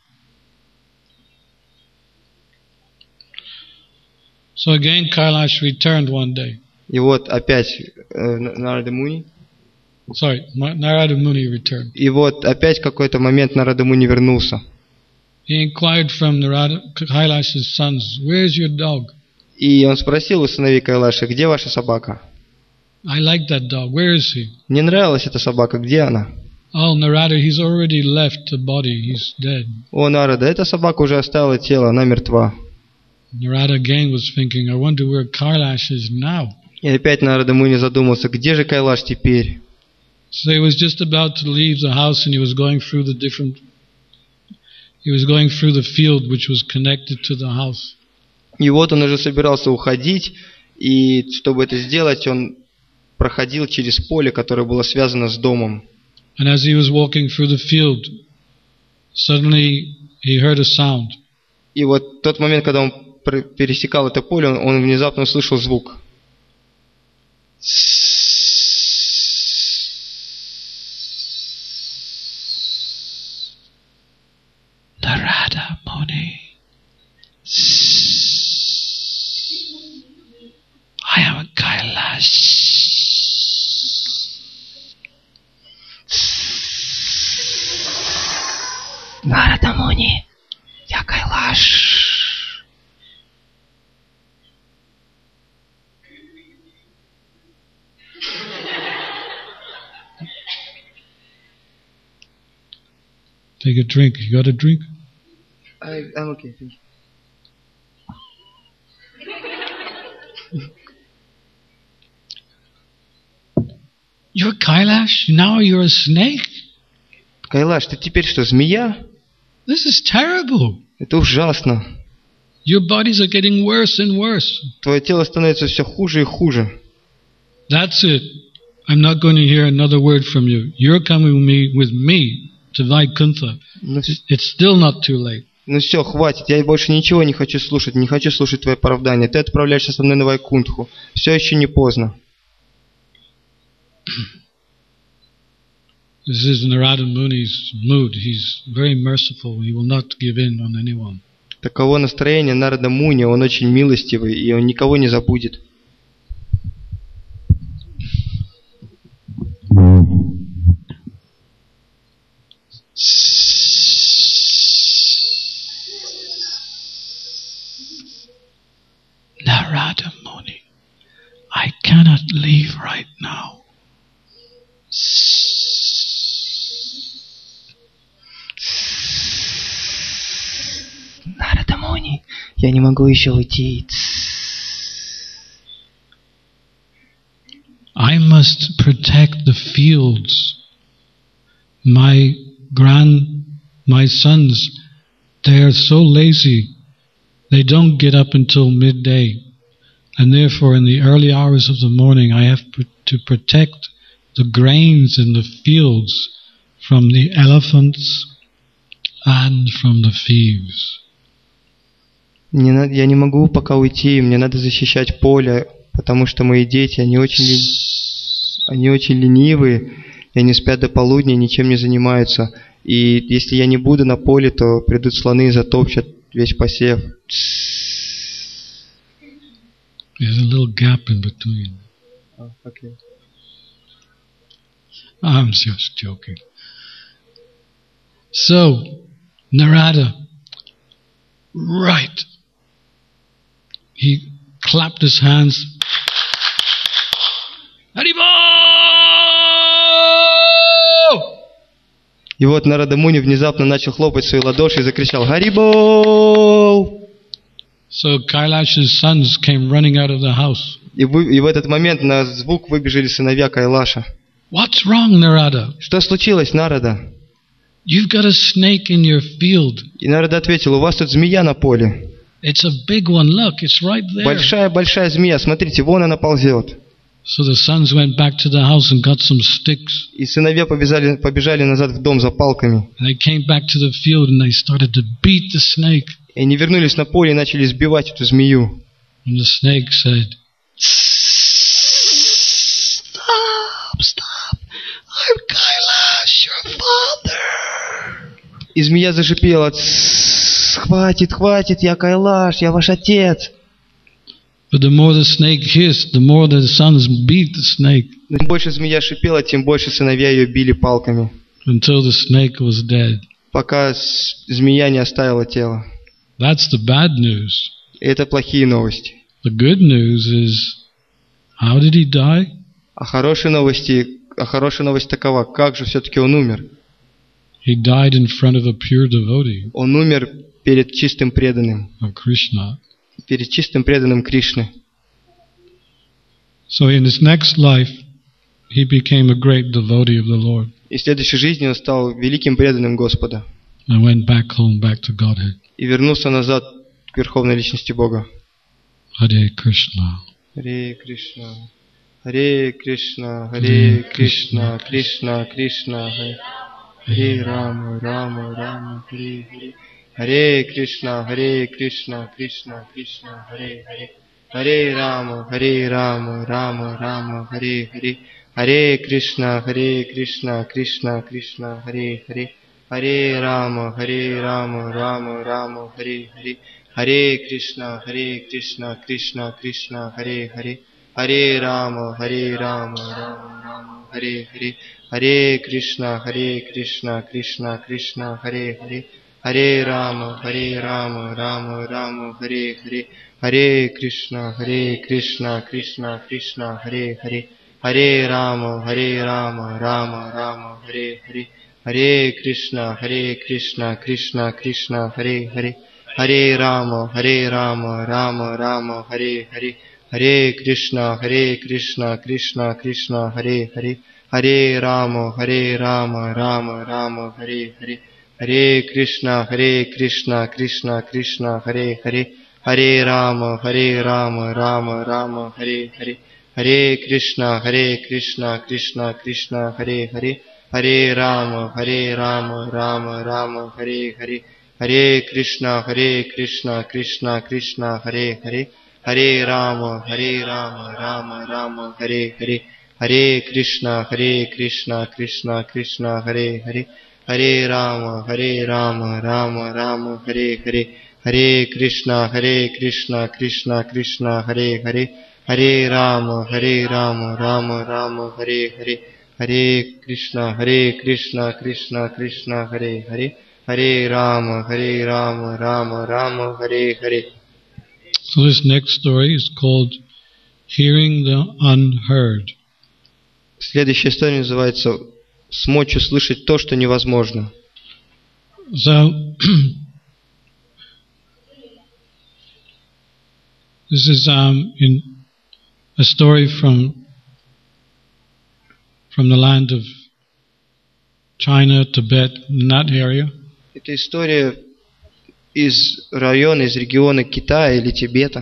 So again Kailash returned one day. И вот опять Нарада Муни. Narada Muni returned. И вот опять в какой-то момент Нарада Муни вернулся. He inquired from Kailash's sons, "Where's your dog?" И он спросил у сыновей Кайлаша: где ваша собака? I like that dog. Where is he? Мне нравилась эта собака, где она? Oh, Narada, he's already left the body. He's dead. О, Нарада, эта собака уже оставила тело, она мертва. Narada again was thinking, I wonder where Kailash is now. И опять Нарада Муни задумался, где же Кайлаш теперь? So he was just about to leave the house and he was going through the field which was connected to the house. И вот он уже собирался уходить, и чтобы это сделать, он проходил через поле, которое было связано с домом. And as he was walking through the field, suddenly he heard a sound. И вот в тот момент, когда он пересекал это поле, он внезапно услышал звук. Narada Muni. I am Kailash. Нарада Муни, я Кайлаш. Take a drink. You got a drink? I'm okay, thank you. You're Kailash? Now you're a snake? Кайлаш, ты теперь что, змея? This is terrible. Это ужасно. Your bodies are getting worse and worse. Твое тело становится все хуже и хуже. That's it. I'm not going to hear another word from you. You're coming with me to Vaikuntha. It's still not too late. Ну все, хватит. Я больше ничего не хочу слушать. Не хочу слушать твои оправдания. Ты отправляешься со мной на Вайкунтху. Все еще не поздно. This is Narada Muni's mood. He's very merciful. He will not give in on anyone. Таково настроение Нарада Муни. Он очень милостивый, и он никого не забудет. Narada Muni, I cannot leave right now. Нарада Муни, я не могу еще уйти. I must protect the fields. My sons, they are so lazy. They don't get up until midday. And therefore in the early hours of the morning I have to protect the grains in the fields from the elephants and from the thieves. Я не могу пока уйти, мне надо защищать поле, потому что мои дети, они очень ленивые, и они спят до полудня, ничем не занимаются. И если я не буду на поле, то придут слоны и затопчат весь посев. There's a little gap in between. Oh, okay. I'm just joking. So, Narada, right. He clapped his hands. Haribol! И вот Нарада Муни внезапно начал хлопать свои ладоши и закричал: «Харибол!» So Kailash's sons came running out of the house. И в этот момент на звук выбежали сыновья Кайлаша. What's wrong, Narada? Что случилось, Нарада? You've got a snake in your field. И Нарада ответил: у вас тут змея на поле. It's a big one. Look, it's right there. Большая змея, смотрите, вон она ползет. So the sons went back to the house and got some sticks. И сыновья побежали назад в дом за палками. And they came back to the field and they started to beat the snake. И они вернулись на поле и начали сбивать эту змею. And the snake said, Stop. I'm Kailash, your father. И змея зашипела: хватит, я Кайлаш, я ваш отец. But the more the snake hissed, the more the sons beat the snake. Чем больше змея шипела, тем больше сыновья ее били палками. Until the snake was dead. Пока змея не оставила тело. That's the bad news. И это плохие новости. The good news is, how did he die? А хорошая новость такова: как же все-таки он умер? He died in front of a pure devotee. Он умер перед чистым преданным. Of Krishna. Перед чистым преданным Кришны. So in his next life, he became a great devotee of the Lord. И в следующей жизни он стал великим преданным Господа. And went back home, back to Godhead. И вернулся назад к Верховной Личности Бога. Hare Krishna. Харе Кришна. Харе Кришна. Харе Кришна. Кришна Кришна. Харе Рама. Рама Рама. Харе Харе. Харе Кришна. Харе Кришна. Кришна Кришна. Харе Харе. Харе Рама. Харе Рама. Рама Рама. Харе Харе. Харе Кришна. Харе Кришна. Кришна Кришна. Харе Харе. Харе Рама. Харе Рама. Рама Рама. Харе Харе. Харе Кришна. Харе Кришна. Кришна Кришна. Харе Харе. Харе Рама. Харе Рама. Рама Рама. Харе Харе. Харе Кришна. Харе Кришна. Кришна Кришна. Харе Харе. Харе Рама. Харе Рама. Рама Рама. Харе Харе. Харе Кришна. Харе Кришна. Кришна Кришна. Харе Харе. Харе Рама. Харе Рама. Рама Рама. Харе Харе. Харе Кришна. Харе Кришна. Кришна Кришна. Харе Харе. Харе Рама. Харе Рама. Рама Рама. Харе Харе. Харе Кришна. Харе Кришна. Кришна Кришна. Харе Харе. Харе Рама. Харе Рама. Рама Рама. Харе Харе. Харе Кришна. Харе Кришна. Кришна Кришна. Харе Харе. Харе Рама. Харе Рама. Рама Рама. Харе Харе. Харе Кришна. Харе Кришна. Кришна Кришна. Харе Харе. Харе Рама. Харе Рама. Рама Рама. Харе Харе. Харе Кришна. Харе Кришна. Кришна Кришна. Харе Харе. Харе Рама. Харе Рама. Рама Рама. Харе Харе. Харе Кришна. Харе Кришна. Кришна Кришна. Харе Харе. Харе Рама. Харе Рама. Рама Рама. Харе Харе. Харе Кришна. Харе Кришна. Кришна Кришна. Харе Харе. Харе Рама. Харе Рама. Рама Рама. Харе Харе. Харе Кришна. Харе Кришна. Кришна Кришна. Харе Харе. Харе Рама. Харе Рама. Рама Рама. Харе Харе. So this next story is called Hearing the Unheard. Следующая история называется «Смочь услышать то, что невозможно». So this is in a story from the land of China, Tibet, in that area. Это история из региона Китая или Тибета.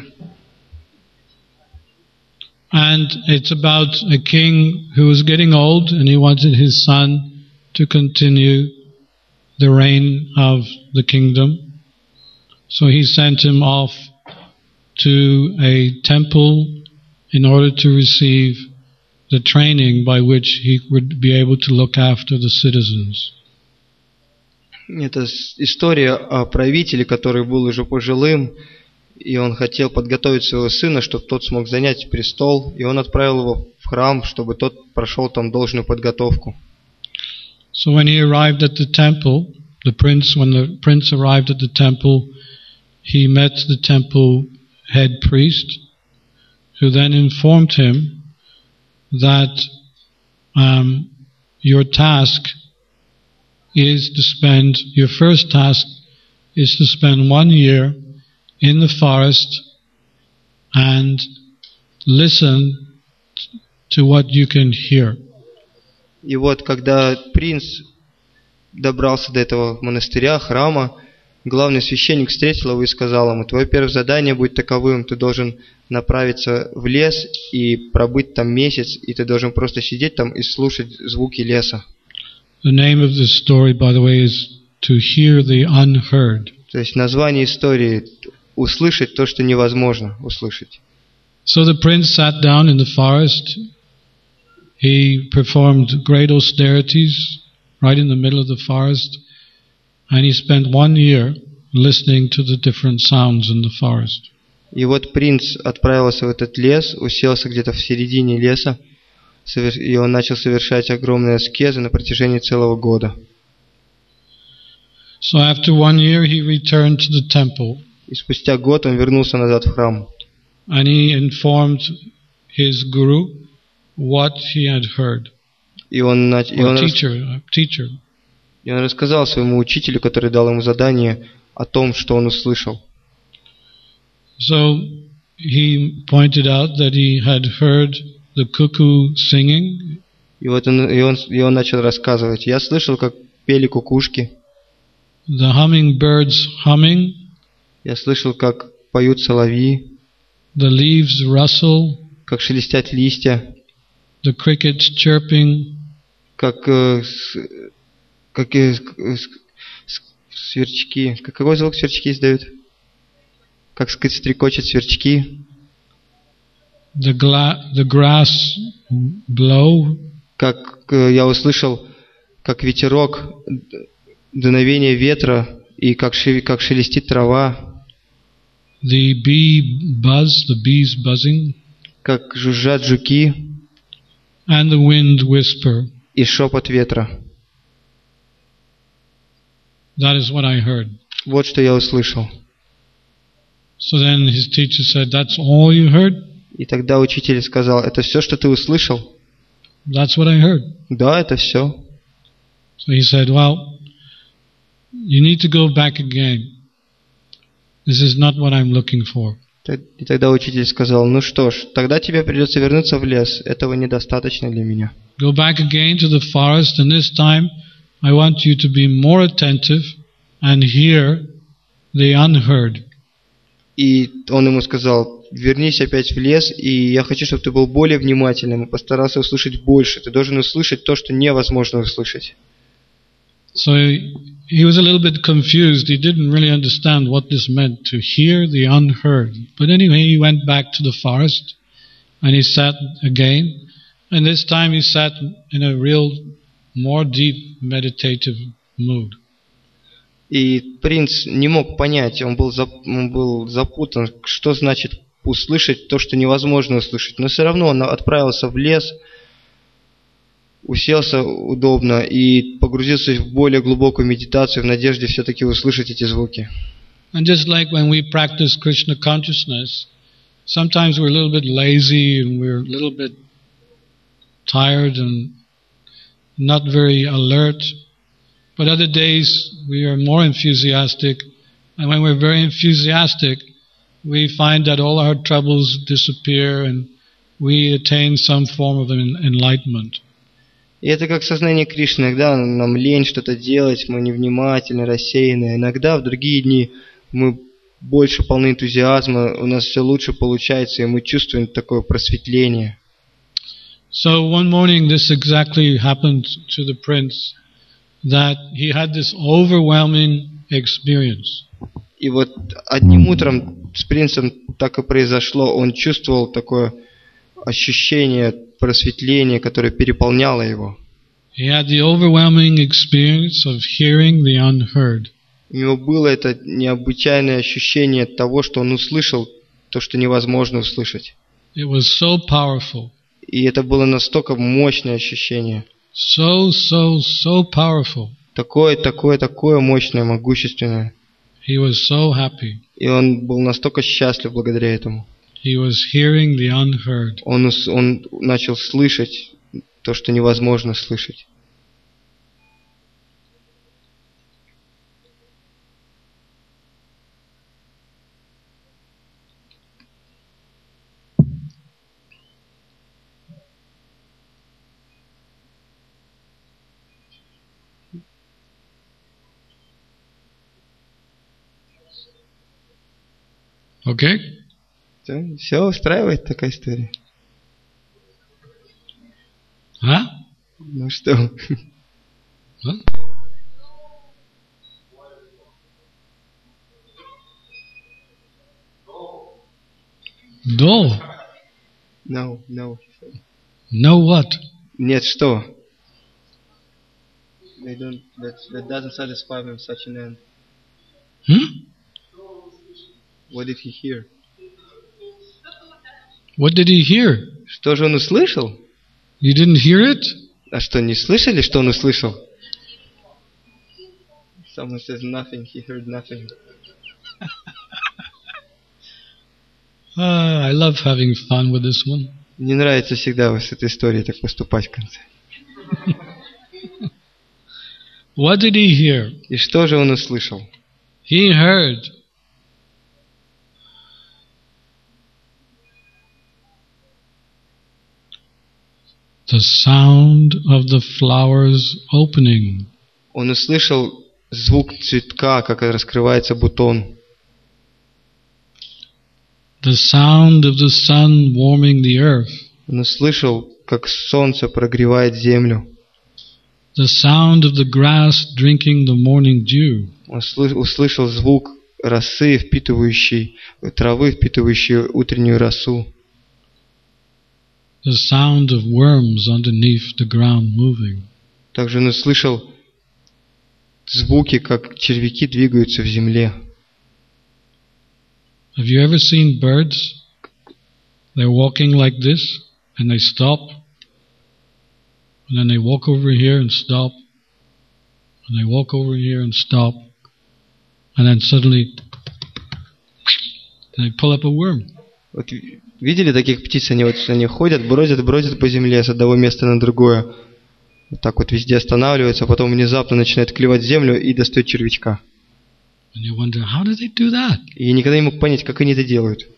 And it's about a king who was getting old and he wanted his son to continue the reign of the kingdom. So he sent him off to a temple in order to receive the training by which he would be able to look after the citizens. Это история о правителе, который был уже пожилым, и он хотел подготовить своего сына, чтобы тот смог занять престол, и он отправил его в храм, чтобы тот прошел там должную подготовку. So when he arrived at the temple, when the prince arrived at the temple, he met the temple head priest, who then informed him that your first task is to spend 1 year in the forest and listen to what you can hear. И вот, когда принц добрался до этого монастыря, храма, главный священник встретил его и сказал ему: твое первое задание будет таковым: ты должен направиться в лес и пробыть там месяц, и ты должен просто сидеть там и слушать звуки леса. The name of the story, by the way, is To Hear the Unheard. То есть название истории — услышать то, что невозможно услышать. So the prince sat down in the forest. He performed great austerities right in the middle of the forest, and he spent 1 year listening to the different sounds in the forest. И вот принц отправился в этот лес, уселся где-то в середине леса, и он начал совершать огромные аскезы на протяжении целого года. So after 1 year he returned to the temple. И спустя год он вернулся назад в храм. And he informed his guru what he had heard. И он Teacher. рассказал своему учителю, который дал ему задание, о том, что он услышал. So he pointed out that he had heard the cuckoo singing. И вот он начал рассказывать: я слышал, как пели кукушки. The hummingbirds humming. Я слышал, как поют соловьи. The leaves rustle. Как шелестят листья. The crickets chirping. Как сверчки. Какой звук сверчки издают? Как стрекочут сверчки. The grass blow. Как я услышал, как ветерок, дуновение ветра, и как шелестит трава. The bees buzzing. Как жужжат жуки. And the wind whisper. И шепот ветра. That is what I heard. Вот что я услышал. So then his teacher said, that's all you heard? И тогда учитель сказал: это все, что ты услышал? That's what I heard. Да, это все. So he said, well, you need to go back again. This is not what I'm looking for. И тогда учитель сказал: ну что ж, тогда тебе придется вернуться в лес. Этого недостаточно для меня. Go back again to the forest, and this time I want you to be more attentive and hear the unheard. И он ему сказал: вернись опять в лес, и я хочу, чтобы ты был более внимательным и постарался услышать больше. Ты должен услышать то, что невозможно услышать. So he was a little bit confused. He didn't really understand what this meant, to hear the unheard. But anyway, he went back to the forest, and he sat again. And this time he sat in a real, more deep meditative mood. И принц не мог понять, он был запутан, что значит услышать то, что невозможно услышать. Но все равно он отправился в лес, уселся удобно и погрузился в более глубокую медитацию в надежде все-таки услышать эти звуки. And just like when we practice Krishna consciousness, sometimes we're a little bit lazy and we're a little bit tired and not very alert. But other days we are more enthusiastic, and when we're very enthusiastic, we find that all our troubles disappear and we attain some form of enlightenment. И это как сознание Кришны. Иногда нам лень что-то делать, мы невнимательны, рассеяны. Иногда в другие дни мы больше полны энтузиазма, у нас все лучше получается, и мы чувствуем такое просветление. So one morning this exactly happened to the prince, that he had this overwhelming experience. И вот одним утром с принцем так и произошло. Он чувствовал такое ощущение просветления, которое переполняло его. He had the overwhelming experience of hearing the unheard. У него было это необычайное ощущение того, что он услышал то, что невозможно услышать. It was so powerful. И это было настолько мощное ощущение. So powerful. Такое мощное, могущественное. He was so happy. И он был настолько счастлив благодаря этому. He was hearing the unheard. Он начал слышать то, что невозможно слышать. Okay? Все устраивает такая история. Huh? Ну что? Huh? No. No. No what? Нет, что? That doesn't satisfy him such an end. What did he hear? What did he hear? Что же он услышал? You didn't hear it? А что, не слышали, что он услышал? Someone says nothing, he heard nothing. I love having fun with this one. Мне нравится всегда с этой историей так поступать в конце. What did he hear? И что же он услышал? He heard the sound of the flowers opening. Он услышал звук цветка, как раскрывается бутон. The sound of the sun warming the earth. Он услышал, как солнце прогревает землю. The sound of the grass drinking the morning dew. Он услышал звук росы, травы, впитывающей утреннюю росу. The sound of worms underneath the ground moving. Также он услышал звуки, как червяки двигаются в земле. Have you ever seen birds? They're walking like this, and they stop, and then they walk over here and stop, and they walk over here and stop, and then suddenly they pull up a worm. Вот видели таких птиц? Они ходят, бродят по земле с одного места на другое. Вот так вот везде останавливаются, а потом внезапно начинают клевать землю и достают червячка. And you wonder, how do they do that? И я никогда не мог понять, как они это делают.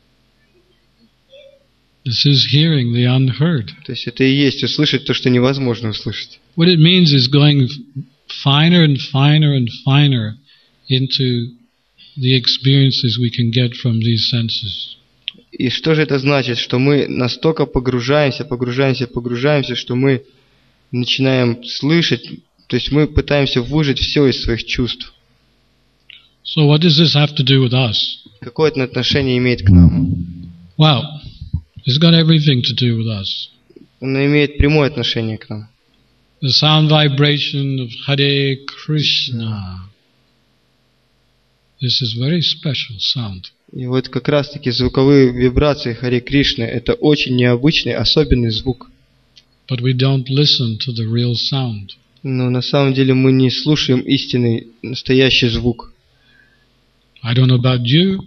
This is hearing the unheard. То есть это и есть услышать то, что невозможно услышать. What it means is going finer and finer and finer into the experiences we can get from these senses. И что же это значит? Что мы настолько погружаемся, что мы начинаем слышать, то есть мы пытаемся выжать все из своих чувств. So what does this have to do with us? Какое это отношение имеет к нам? Well, it's got everything to do with us. Оно имеет прямое отношение к нам. The sound vibration of Hare Krishna. This is very special sound. И вот как раз-таки звуковые вибрации Харе Кришны – это очень необычный, особенный звук. But we don't listen to the real sound. Но на самом деле мы не слушаем истинный, настоящий звук. I don't know about you,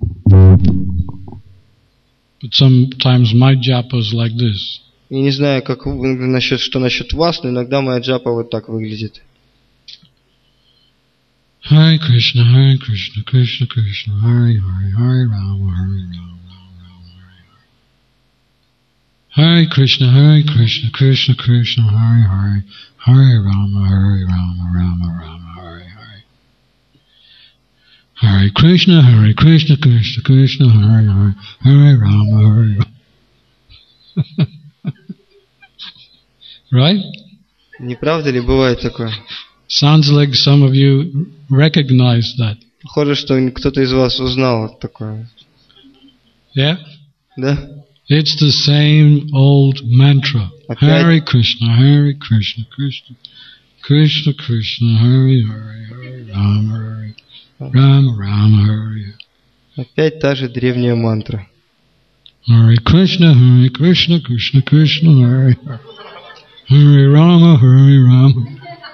but sometimes my japa is like this. Я не знаю, что насчет вас, но иногда моя джапа вот так выглядит. Hare Krishna, Krishna Krishna, Hare Hare, Hare Rama, Hare Rama, Hare Krishna, Krishna Krishna, Hare Hare, Hare Rama, Rama Rama, Hare Hare. Hare Krishna, Krishna Krishna, Hare Hare, Hare Rama, Hare Rama. Right? Не правда ли бывает такое? Sounds like some of you recognize that. Похоже, что кто-то из вас узнал такое. Yeah? Да? It's the same old mantra. Hare Krishna, Krishna Krishna Krishna, Hare Hare, Hare Rama, Rama Rama, Hare. Опять та же древняя мантра. Hare Krishna, Krishna Krishna, Hare Hare, Hare Rama, Hare Rama.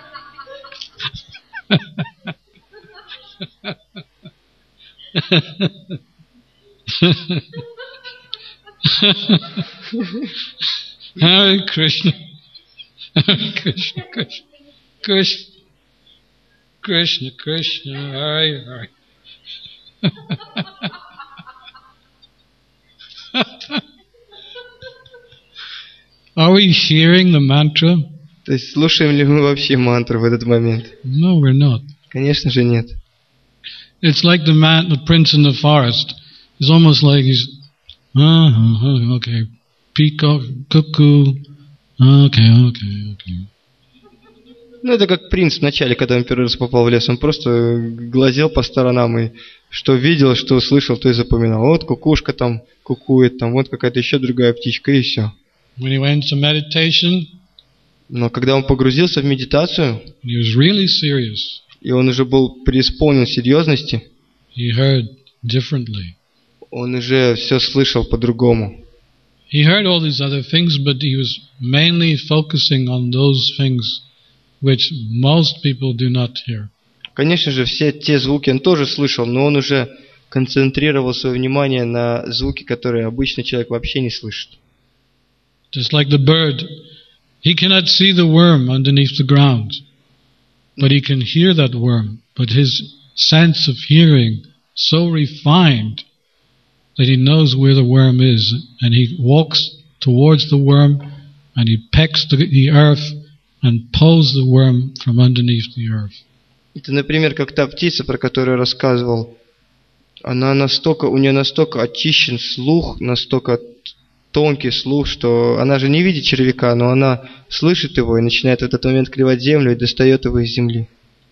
Hare Krishna, Krishna Krishna, Krishna Krishna, Hare Hare. Are we hearing the mantra? То есть слушаем ли мы вообще мантру в этот момент? No, we're not. Конечно же нет. It's like the prince in the forest. It's almost like he's, okay, peacock, cuckoo, okay. Ну, это как принц вначале, когда он первый раз попал в лес. Он просто глазел по сторонам и что видел, что услышал, то и запоминал. Вот кукушка там кукует, там вот какая-то еще другая птичка, и все. When he went to meditation, Но когда он погрузился в медитацию, he was really serious. и он уже был преисполнен серьезности, He heard differently. он уже все слышал по-другому. He heard all these other things, but he was mainly focusing on those things which most people do not hear. Конечно же, все те звуки он тоже слышал, но он уже концентрировал свое внимание на звуки, которые обычный человек вообще не слышит. Just like the bird, he cannot see the worm underneath the ground, but he can hear that worm. But his sense of hearing so refined that he knows where the worm is, and he walks towards the worm, and he pecks the earth and pulls the worm from underneath the earth. Это, например, как та птица, про которую я рассказывал. У нее настолько очищен слух, настолько тонкий слух, что она же не видит червяка, но она слышит его и начинает в этот момент клевать землю и достает его из земли.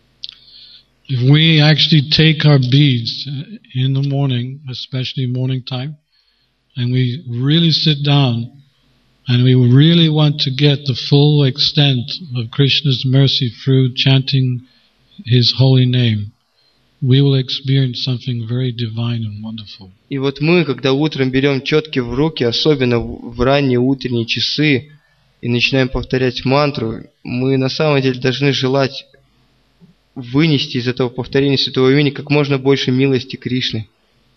If we actually take our beads in the morning, especially morning time, and we really sit down and we really want to get the full extent of Krishna's mercy through chanting His holy name, we will experience something very divine and wonderful. И вот мы, когда утром берем четки в руки, особенно в ранние утренние часы, и начинаем повторять мантру, мы на самом деле должны желать вынести из этого повторения Святого Имени как можно больше милости Кришны.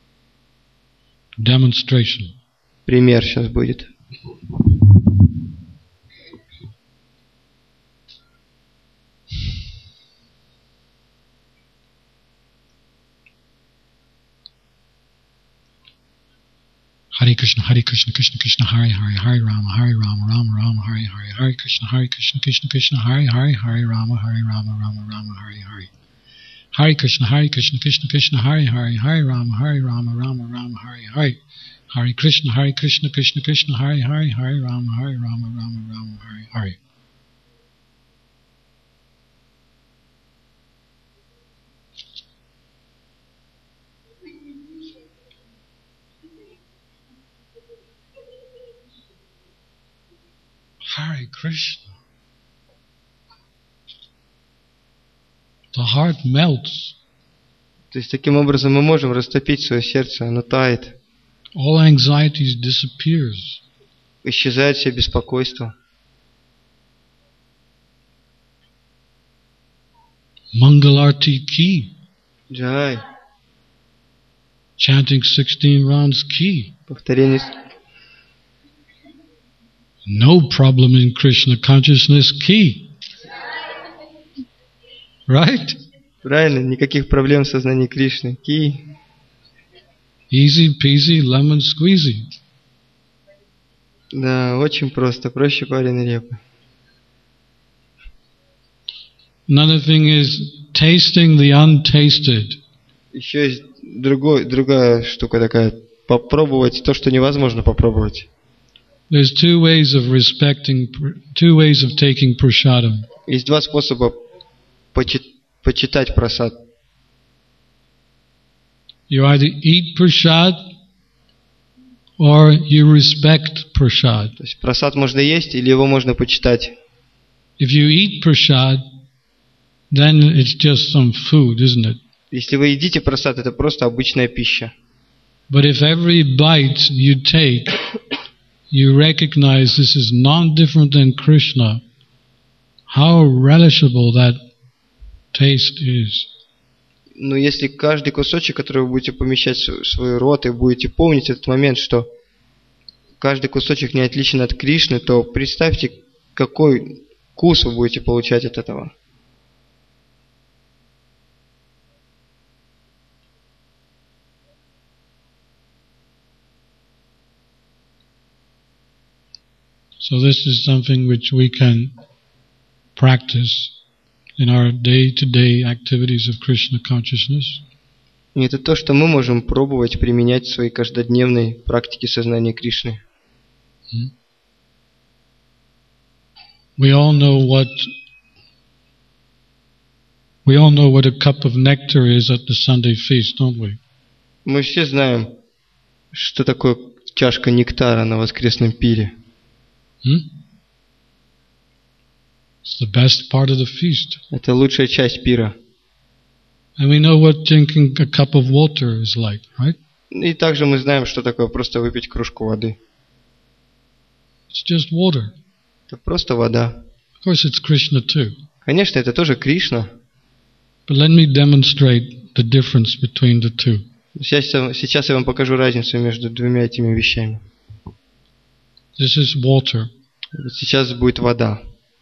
Demonstration. Пример сейчас будет. Hare Krishna, Krishna Krishna, Hare Hare, Hare Rama, Rama Rama, Hare Hare, Hare Krishna, Krishna Krishna, Hare Hare, Hare Rama, Rama, Hare Hare. Hare Krishna, Krishna Krishna, Hare Hare, Hare Rama, Rama, Hare Hare. Hare Krishna, Krishna Krishna, Hare Hare, Hare Rama, Rama, Hare Hare. Hare Krishna. The heart melts. То есть таким образом мы можем растопить свое сердце, оно тает. All anxieties disappears. Исчезает все беспокойство. Mangalarti ki. Джай. Chanting 16 rounds ki. Повторение. No problem in Krishna consciousness ki. Right? Правильно, никаких проблем в сознании Кришны. Ки. Easy peasy lemon squeezy. Да, очень просто, проще пареной репы. Another thing is tasting the untasted. Еще есть другая штука такая. Попробовать то, что невозможно попробовать. There's two ways of taking prasadam. Есть два способа почитать прасад. You either eat prasad or you respect prasad. То есть прасад можно есть или его можно почитать. If you eat prasad, then it's just some food, isn't it? Если вы едите прасад, это просто обычная пища. But if every bite you take, you recognize this is non-different than Krishna, how relishable that taste is. Но если каждый кусочек, который вы будете помещать в свой рот, и будете помнить этот момент, что каждый кусочек не отличен от Кришны, то представьте, какой вкус вы будете получать от этого. So this is something which we can practice in our day-to-day activities of Krishna consciousness. И это то, что мы можем пробовать применять в своей каждодневной практике сознания Кришны. We all know what a cup of nectar is at the Sunday feast, don't we? Мы все знаем, что такое чашка нектара на воскресном пире. It's the best part of the feast. Это лучшая часть пира. And we know what drinking a cup of water is like, right? И также мы знаем, что такое просто выпить кружку воды. It's just water. Это просто вода. Of course, it's Krishna too. Конечно, это тоже Кришна. But let me demonstrate the difference between the two. Сейчас я вам покажу разницу между двумя этими вещами. This is water. Сейчас будет вода.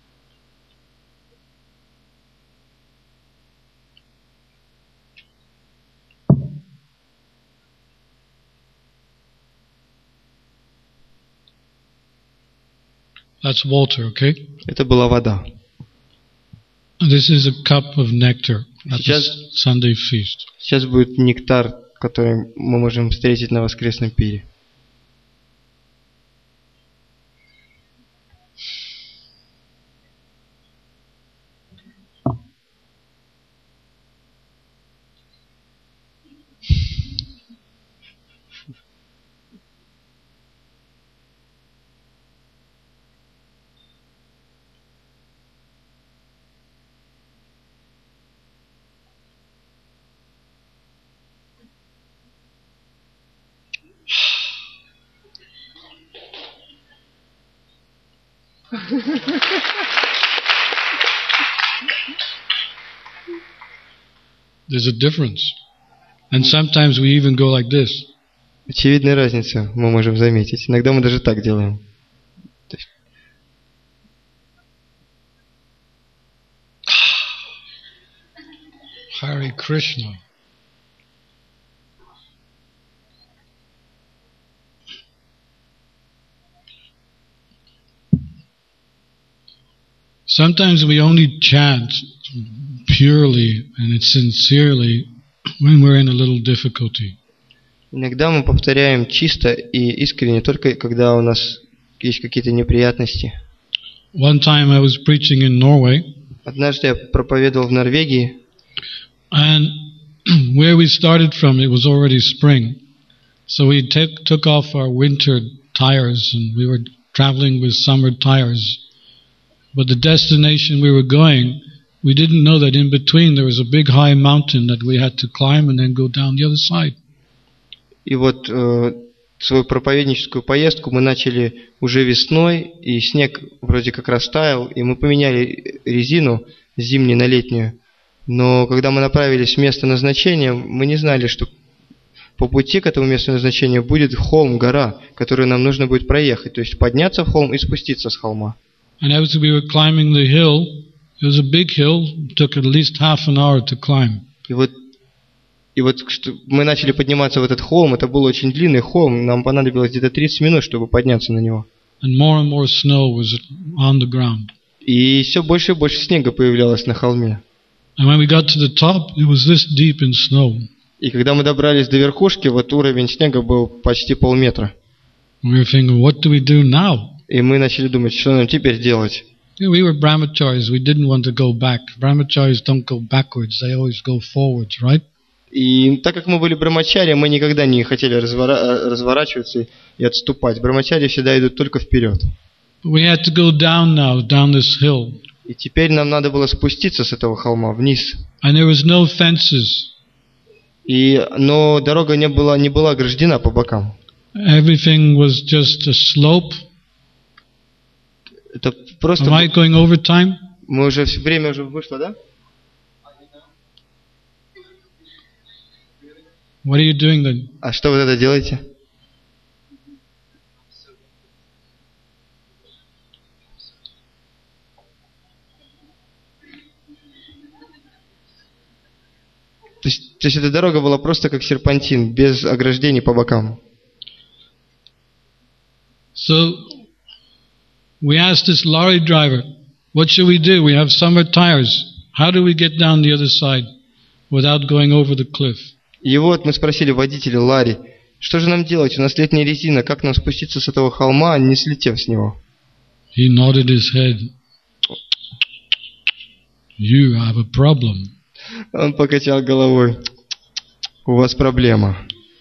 That's water, okay? Это была вода. This is a cup of nectar at the Сейчас, Sunday feast. сейчас будет нектар, который мы можем встретить на воскресном пире. There's a difference. And sometimes we even go like this. Очевидная разница, мы можем заметить. Иногда мы даже так делаем. Hare Krishna. Sometimes we only chant purely and sincerely when we're in a little difficulty. Иногда мы повторяем чисто и искренне, только когда у нас есть какие-то неприятности. One time I was preaching in Norway. Однажды я проповедовал в Норвегии. And where we started from, it was already spring. So we took off our winter tires and we were traveling with summer tires. But the destination we were going, we didn't know that in between there was a big high mountain that we had to climb and then go down the other side. И вот свою проповедническую поездку мы начали уже весной, и снег вроде как растаял, и мы поменяли резину с зимней на летнюю. Но когда мы направились в место назначения, мы не знали, что по пути к этому месту назначения будет холм, гора, которую нам нужно будет проехать, то есть подняться в холм и спуститься с холма. And as we were climbing the hill, it was a big hill, it took at least half an hour to climb. И вот мы начали подниматься в этот холм, это был очень длинный холм, нам понадобилось где-то 30 минут, чтобы подняться на него. And more snow was on the ground. И все больше и больше снега появлялось на холме. And when we got to the top, it was this deep in snow. И когда мы добрались до верхушки, вот уровень снега был почти полметра. We were thinking, what do we do now? И мы начали думать, что нам теперь делать. We were brahmacharis, we didn't want to go back. Brahmacharis don't go backwards, they always go forwards, right? И так как мы были брамачари, мы никогда не хотели разворачиваться и отступать. Брамачари всегда идут только вперед. We had to go down now, down this hill. И теперь нам надо было спуститься с этого холма вниз. And there was no fences. Но дорога не была ограждена по бокам. Everything was just a slope. Это просто... Am I going over time? Время уже вышло, да? What are you doing then? А что вы тогда делаете? То есть эта дорога была просто как серпантин, без ограждений по бокам. So we asked this lorry driver, what should we do? We have summer tires. How do we get down the other side without going over the cliff? И вот мы спросили водителя Ларри, что же нам делать, у нас летняя резина, как нам спуститься с этого холма, не слетев с него? He nodded his head. You have a problem. Он покачал головой. У вас проблема.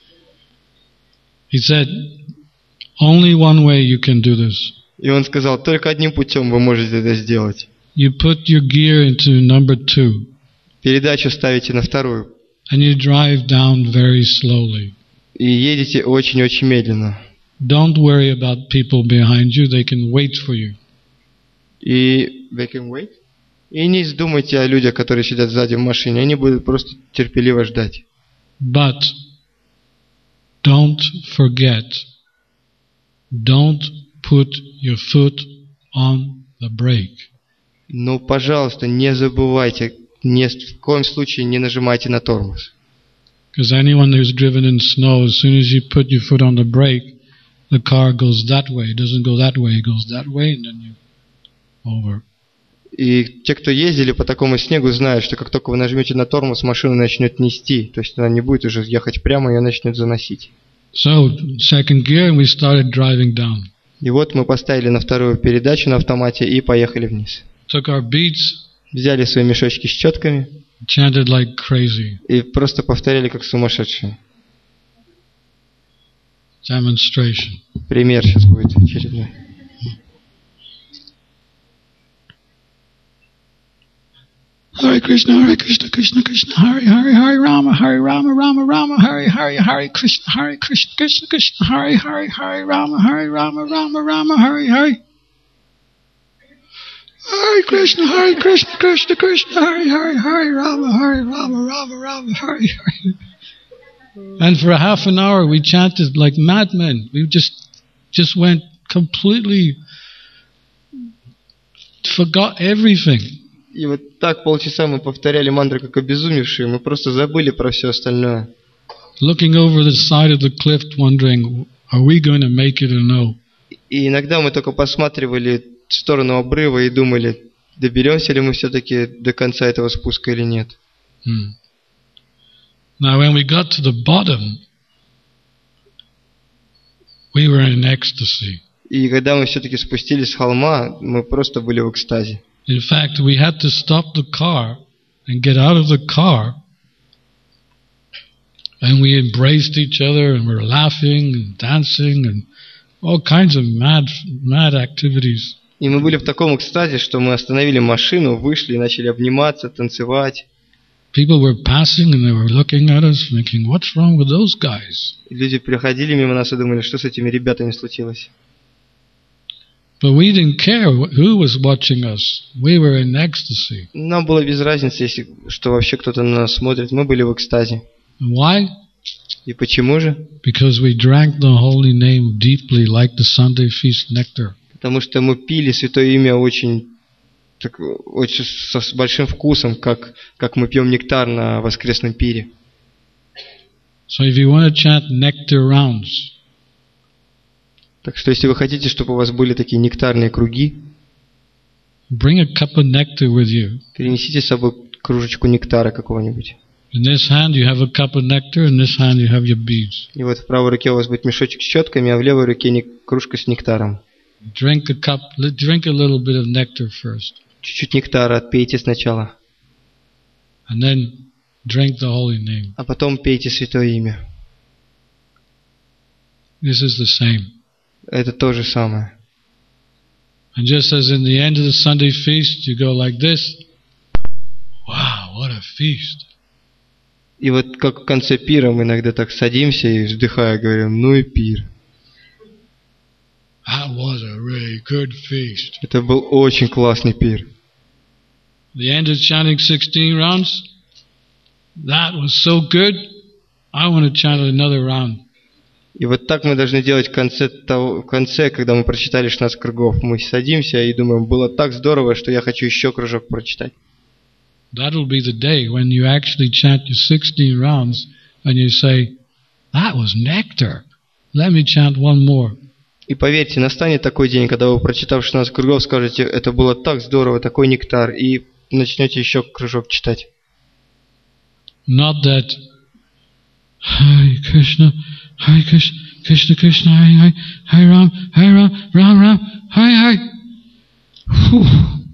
He said, only one way you can do this. И он сказал, только одним путем вы можете это сделать. You put your gear into number 2. Передачу ставите на вторую. And you drive down very slowly. И едете очень-очень медленно. Don't worry about people behind you. They can wait for you. И they can wait. И не думайте о людях, которые сидят сзади в машине. Они будут просто терпеливо ждать. But don't forget. Don't put your foot on the brake. Но, пожалуйста, не забывайте, ни в коем случае не нажимайте на тормоз. Because anyone who's driven in snow, as soon as you put your foot on the brake, the car goes that way. It doesn't go that way. It goes that way, and then you over. И те, кто ездили по такому снегу, знают, что как только вы нажмете на тормоз, машина начнет нести. То есть она не будет уже ехать прямо, ее начнет заносить. So, second gear, and we started driving down. И вот мы поставили на вторую передачу на автомате и поехали вниз. Took our beats, Взяли свои мешочки с четками chanted like crazy. и просто повторяли как сумасшедшие. Demonstration. Пример сейчас будет очередной. Hare Krishna, Krishna, Krishna, Hare Hare, Hare Rama, Rama, Rama, Hare Hare, Hare Krishna, Krishna, Krishna, Hare Hare, Hare Rama, Rama, Rama, Hare Hare. Hare Krishna, Krishna, Krishna, Hare Hare, Hare Rama, Rama, Hare Hare. And for a half an hour we chanted like madmen. We just went completely, forgot everything. И вот так полчаса мы повторяли мантры как обезумевшие, мы просто забыли про все остальное. Looking over the side of the cliff, wondering, are we going to make it or no? И иногда мы только посматривали в сторону обрыва и думали, доберемся ли мы все-таки до конца этого спуска или нет. Now when we got to the bottom, we were in ecstasy. И когда мы все-таки спустились с холма, мы просто были в экстазе. In fact, we had to stop the car and get out of the car, and we embraced each other and we were laughing and dancing and all kinds of mad activities. И мы были в таком экстазе, что мы остановили машину, вышли и начали обниматься, танцевать. People were passing and they were looking at us thinking, what's wrong with those guys? И люди проходили мимо нас и думали, что с этими ребятами случилось. But we didn't care who was watching us. We were in ecstasy. Нам было без разницы, если что вообще кто-то на нас смотрит. Мы были в экстазе. Why? И почему же? Because we drank the holy name deeply, like the Sunday feast nectar. Потому что мы пили Святое Имя очень с большим вкусом, как мы пьем нектар на воскресном пире. So if you want to chant nectar rounds, так что если вы хотите, чтобы у вас были такие нектарные круги, bring a cup of nectar with you. Перенесите с собой кружечку нектара какого-нибудь. In this hand you have a cup of nectar, in this hand you have your beads. И вот в правой руке у вас будет мешочек с щетками, а в левой руке кружка с нектаром. Drink a little bit of nectar first. Чуть-чуть нектара отпейте сначала. And then drink the holy name. А потом пейте Святое Имя. This is the same. Это то же самое. And just as in the end of the Sunday feast, you go like this. Wow, what a feast. И вот как в конце пира мы иногда так садимся и вздыхая говорим, ну и пир. That was a really good feast. Это был очень классный пир. The end of chanting 16 rounds. That was so good. I want to chant another round. И вот так мы должны делать в конце, когда мы прочитали 16 кругов. Мы садимся и думаем, было так здорово, что я хочу еще кружок прочитать. That will be the day when you actually chant your 16 rounds and you say, that was nectar. Let me chant one more. И поверьте, настанет такой день, когда вы, прочитав 16 кругов, скажете, это было так здорово, такой нектар, и начнете еще кружок читать. Not that Hare Krishna, Krishna Krishna, Hare Ram, Ram Ram, Hare. Whew.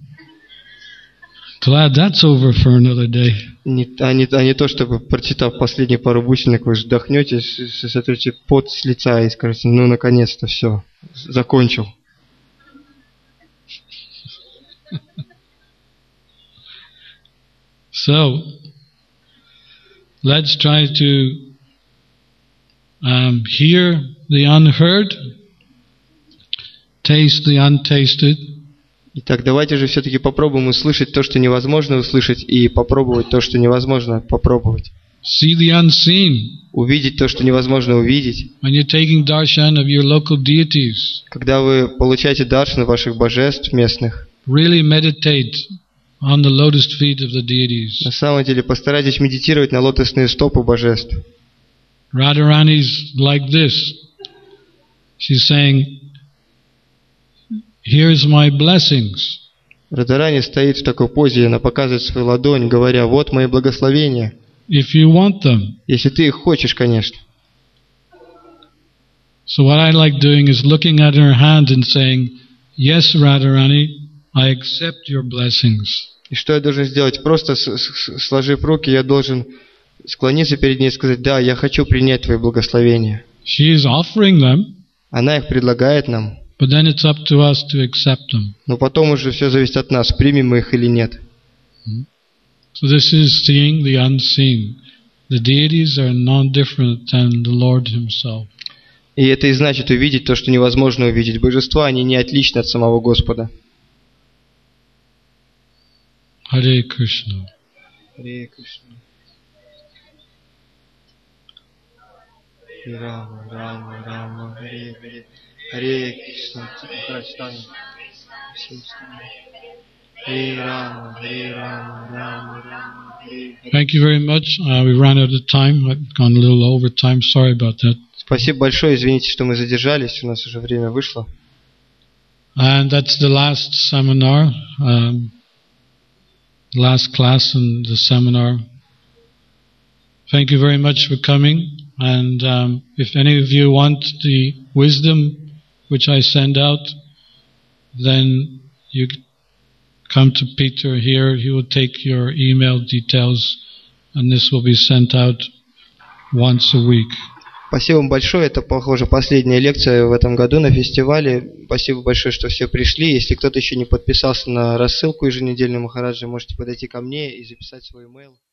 Glad that's over for another day. А не то, чтобы, прочитав последние пару бусинок, вы вдохнете, сотрете пот с лица и скажете, ну, наконец-то все, закончил. So, let's try to hear the unheard, taste the untasted. Итак, давайте же все-таки попробуем услышать то, что невозможно услышать, и попробовать то, что невозможно попробовать. See the unseen. Увидеть то, что невозможно увидеть. When you're taking darshan of your local deities, Когда вы получаете даршан ваших божеств местных, really meditate on the lotus feet of the deities. на самом деле постарайтесь медитировать на лотосные стопы божеств. Radharani's like this. She's saying, here's my blessings. Радхарани стоит в такой позе, она показывает свою ладонь, говоря, вот мои благословения. If you want them. Если ты их хочешь, конечно. So what I like doing is looking at her hand and saying, yes, Radharani, I accept your blessings. И что я должен сделать? Просто сложив руки, я должен склониться перед ней и сказать, да, я хочу принять твои благословения. She is offering them. Она их предлагает нам. But then it's up to us to accept them. Но потом уже все зависит от нас, примем мы их или нет. So this is seeing the unseen. The deities are non-different than the Lord Himself. И это и значит увидеть то, что невозможно увидеть. Божества, они не отличны от самого Господа. Hare Krishna. Hare Krishna. Рама, Рама, Рама, Харе, Харе, Харе Кришна, Харе Рама, Харе Рама, Рама, Рама, Харе. Thank you very much. We ran out of time. I've gone a little over time. Sorry about that. Спасибо большое. Извините, что мы задержались. У нас уже время вышло. And that's the last seminar, last class in the seminar. Thank you very much for coming. And if any of you want the wisdom which I send out, then you come to Peter here. He will take your email details, and this will be sent out once a week. Спасибо вам большое. Это, похоже, последняя лекция в этом году на фестивале. Спасибо большое, что все пришли. Если кто-то еще не подписался на рассылку еженедельную Махараджи, можете подойти ко мне и записать свой email.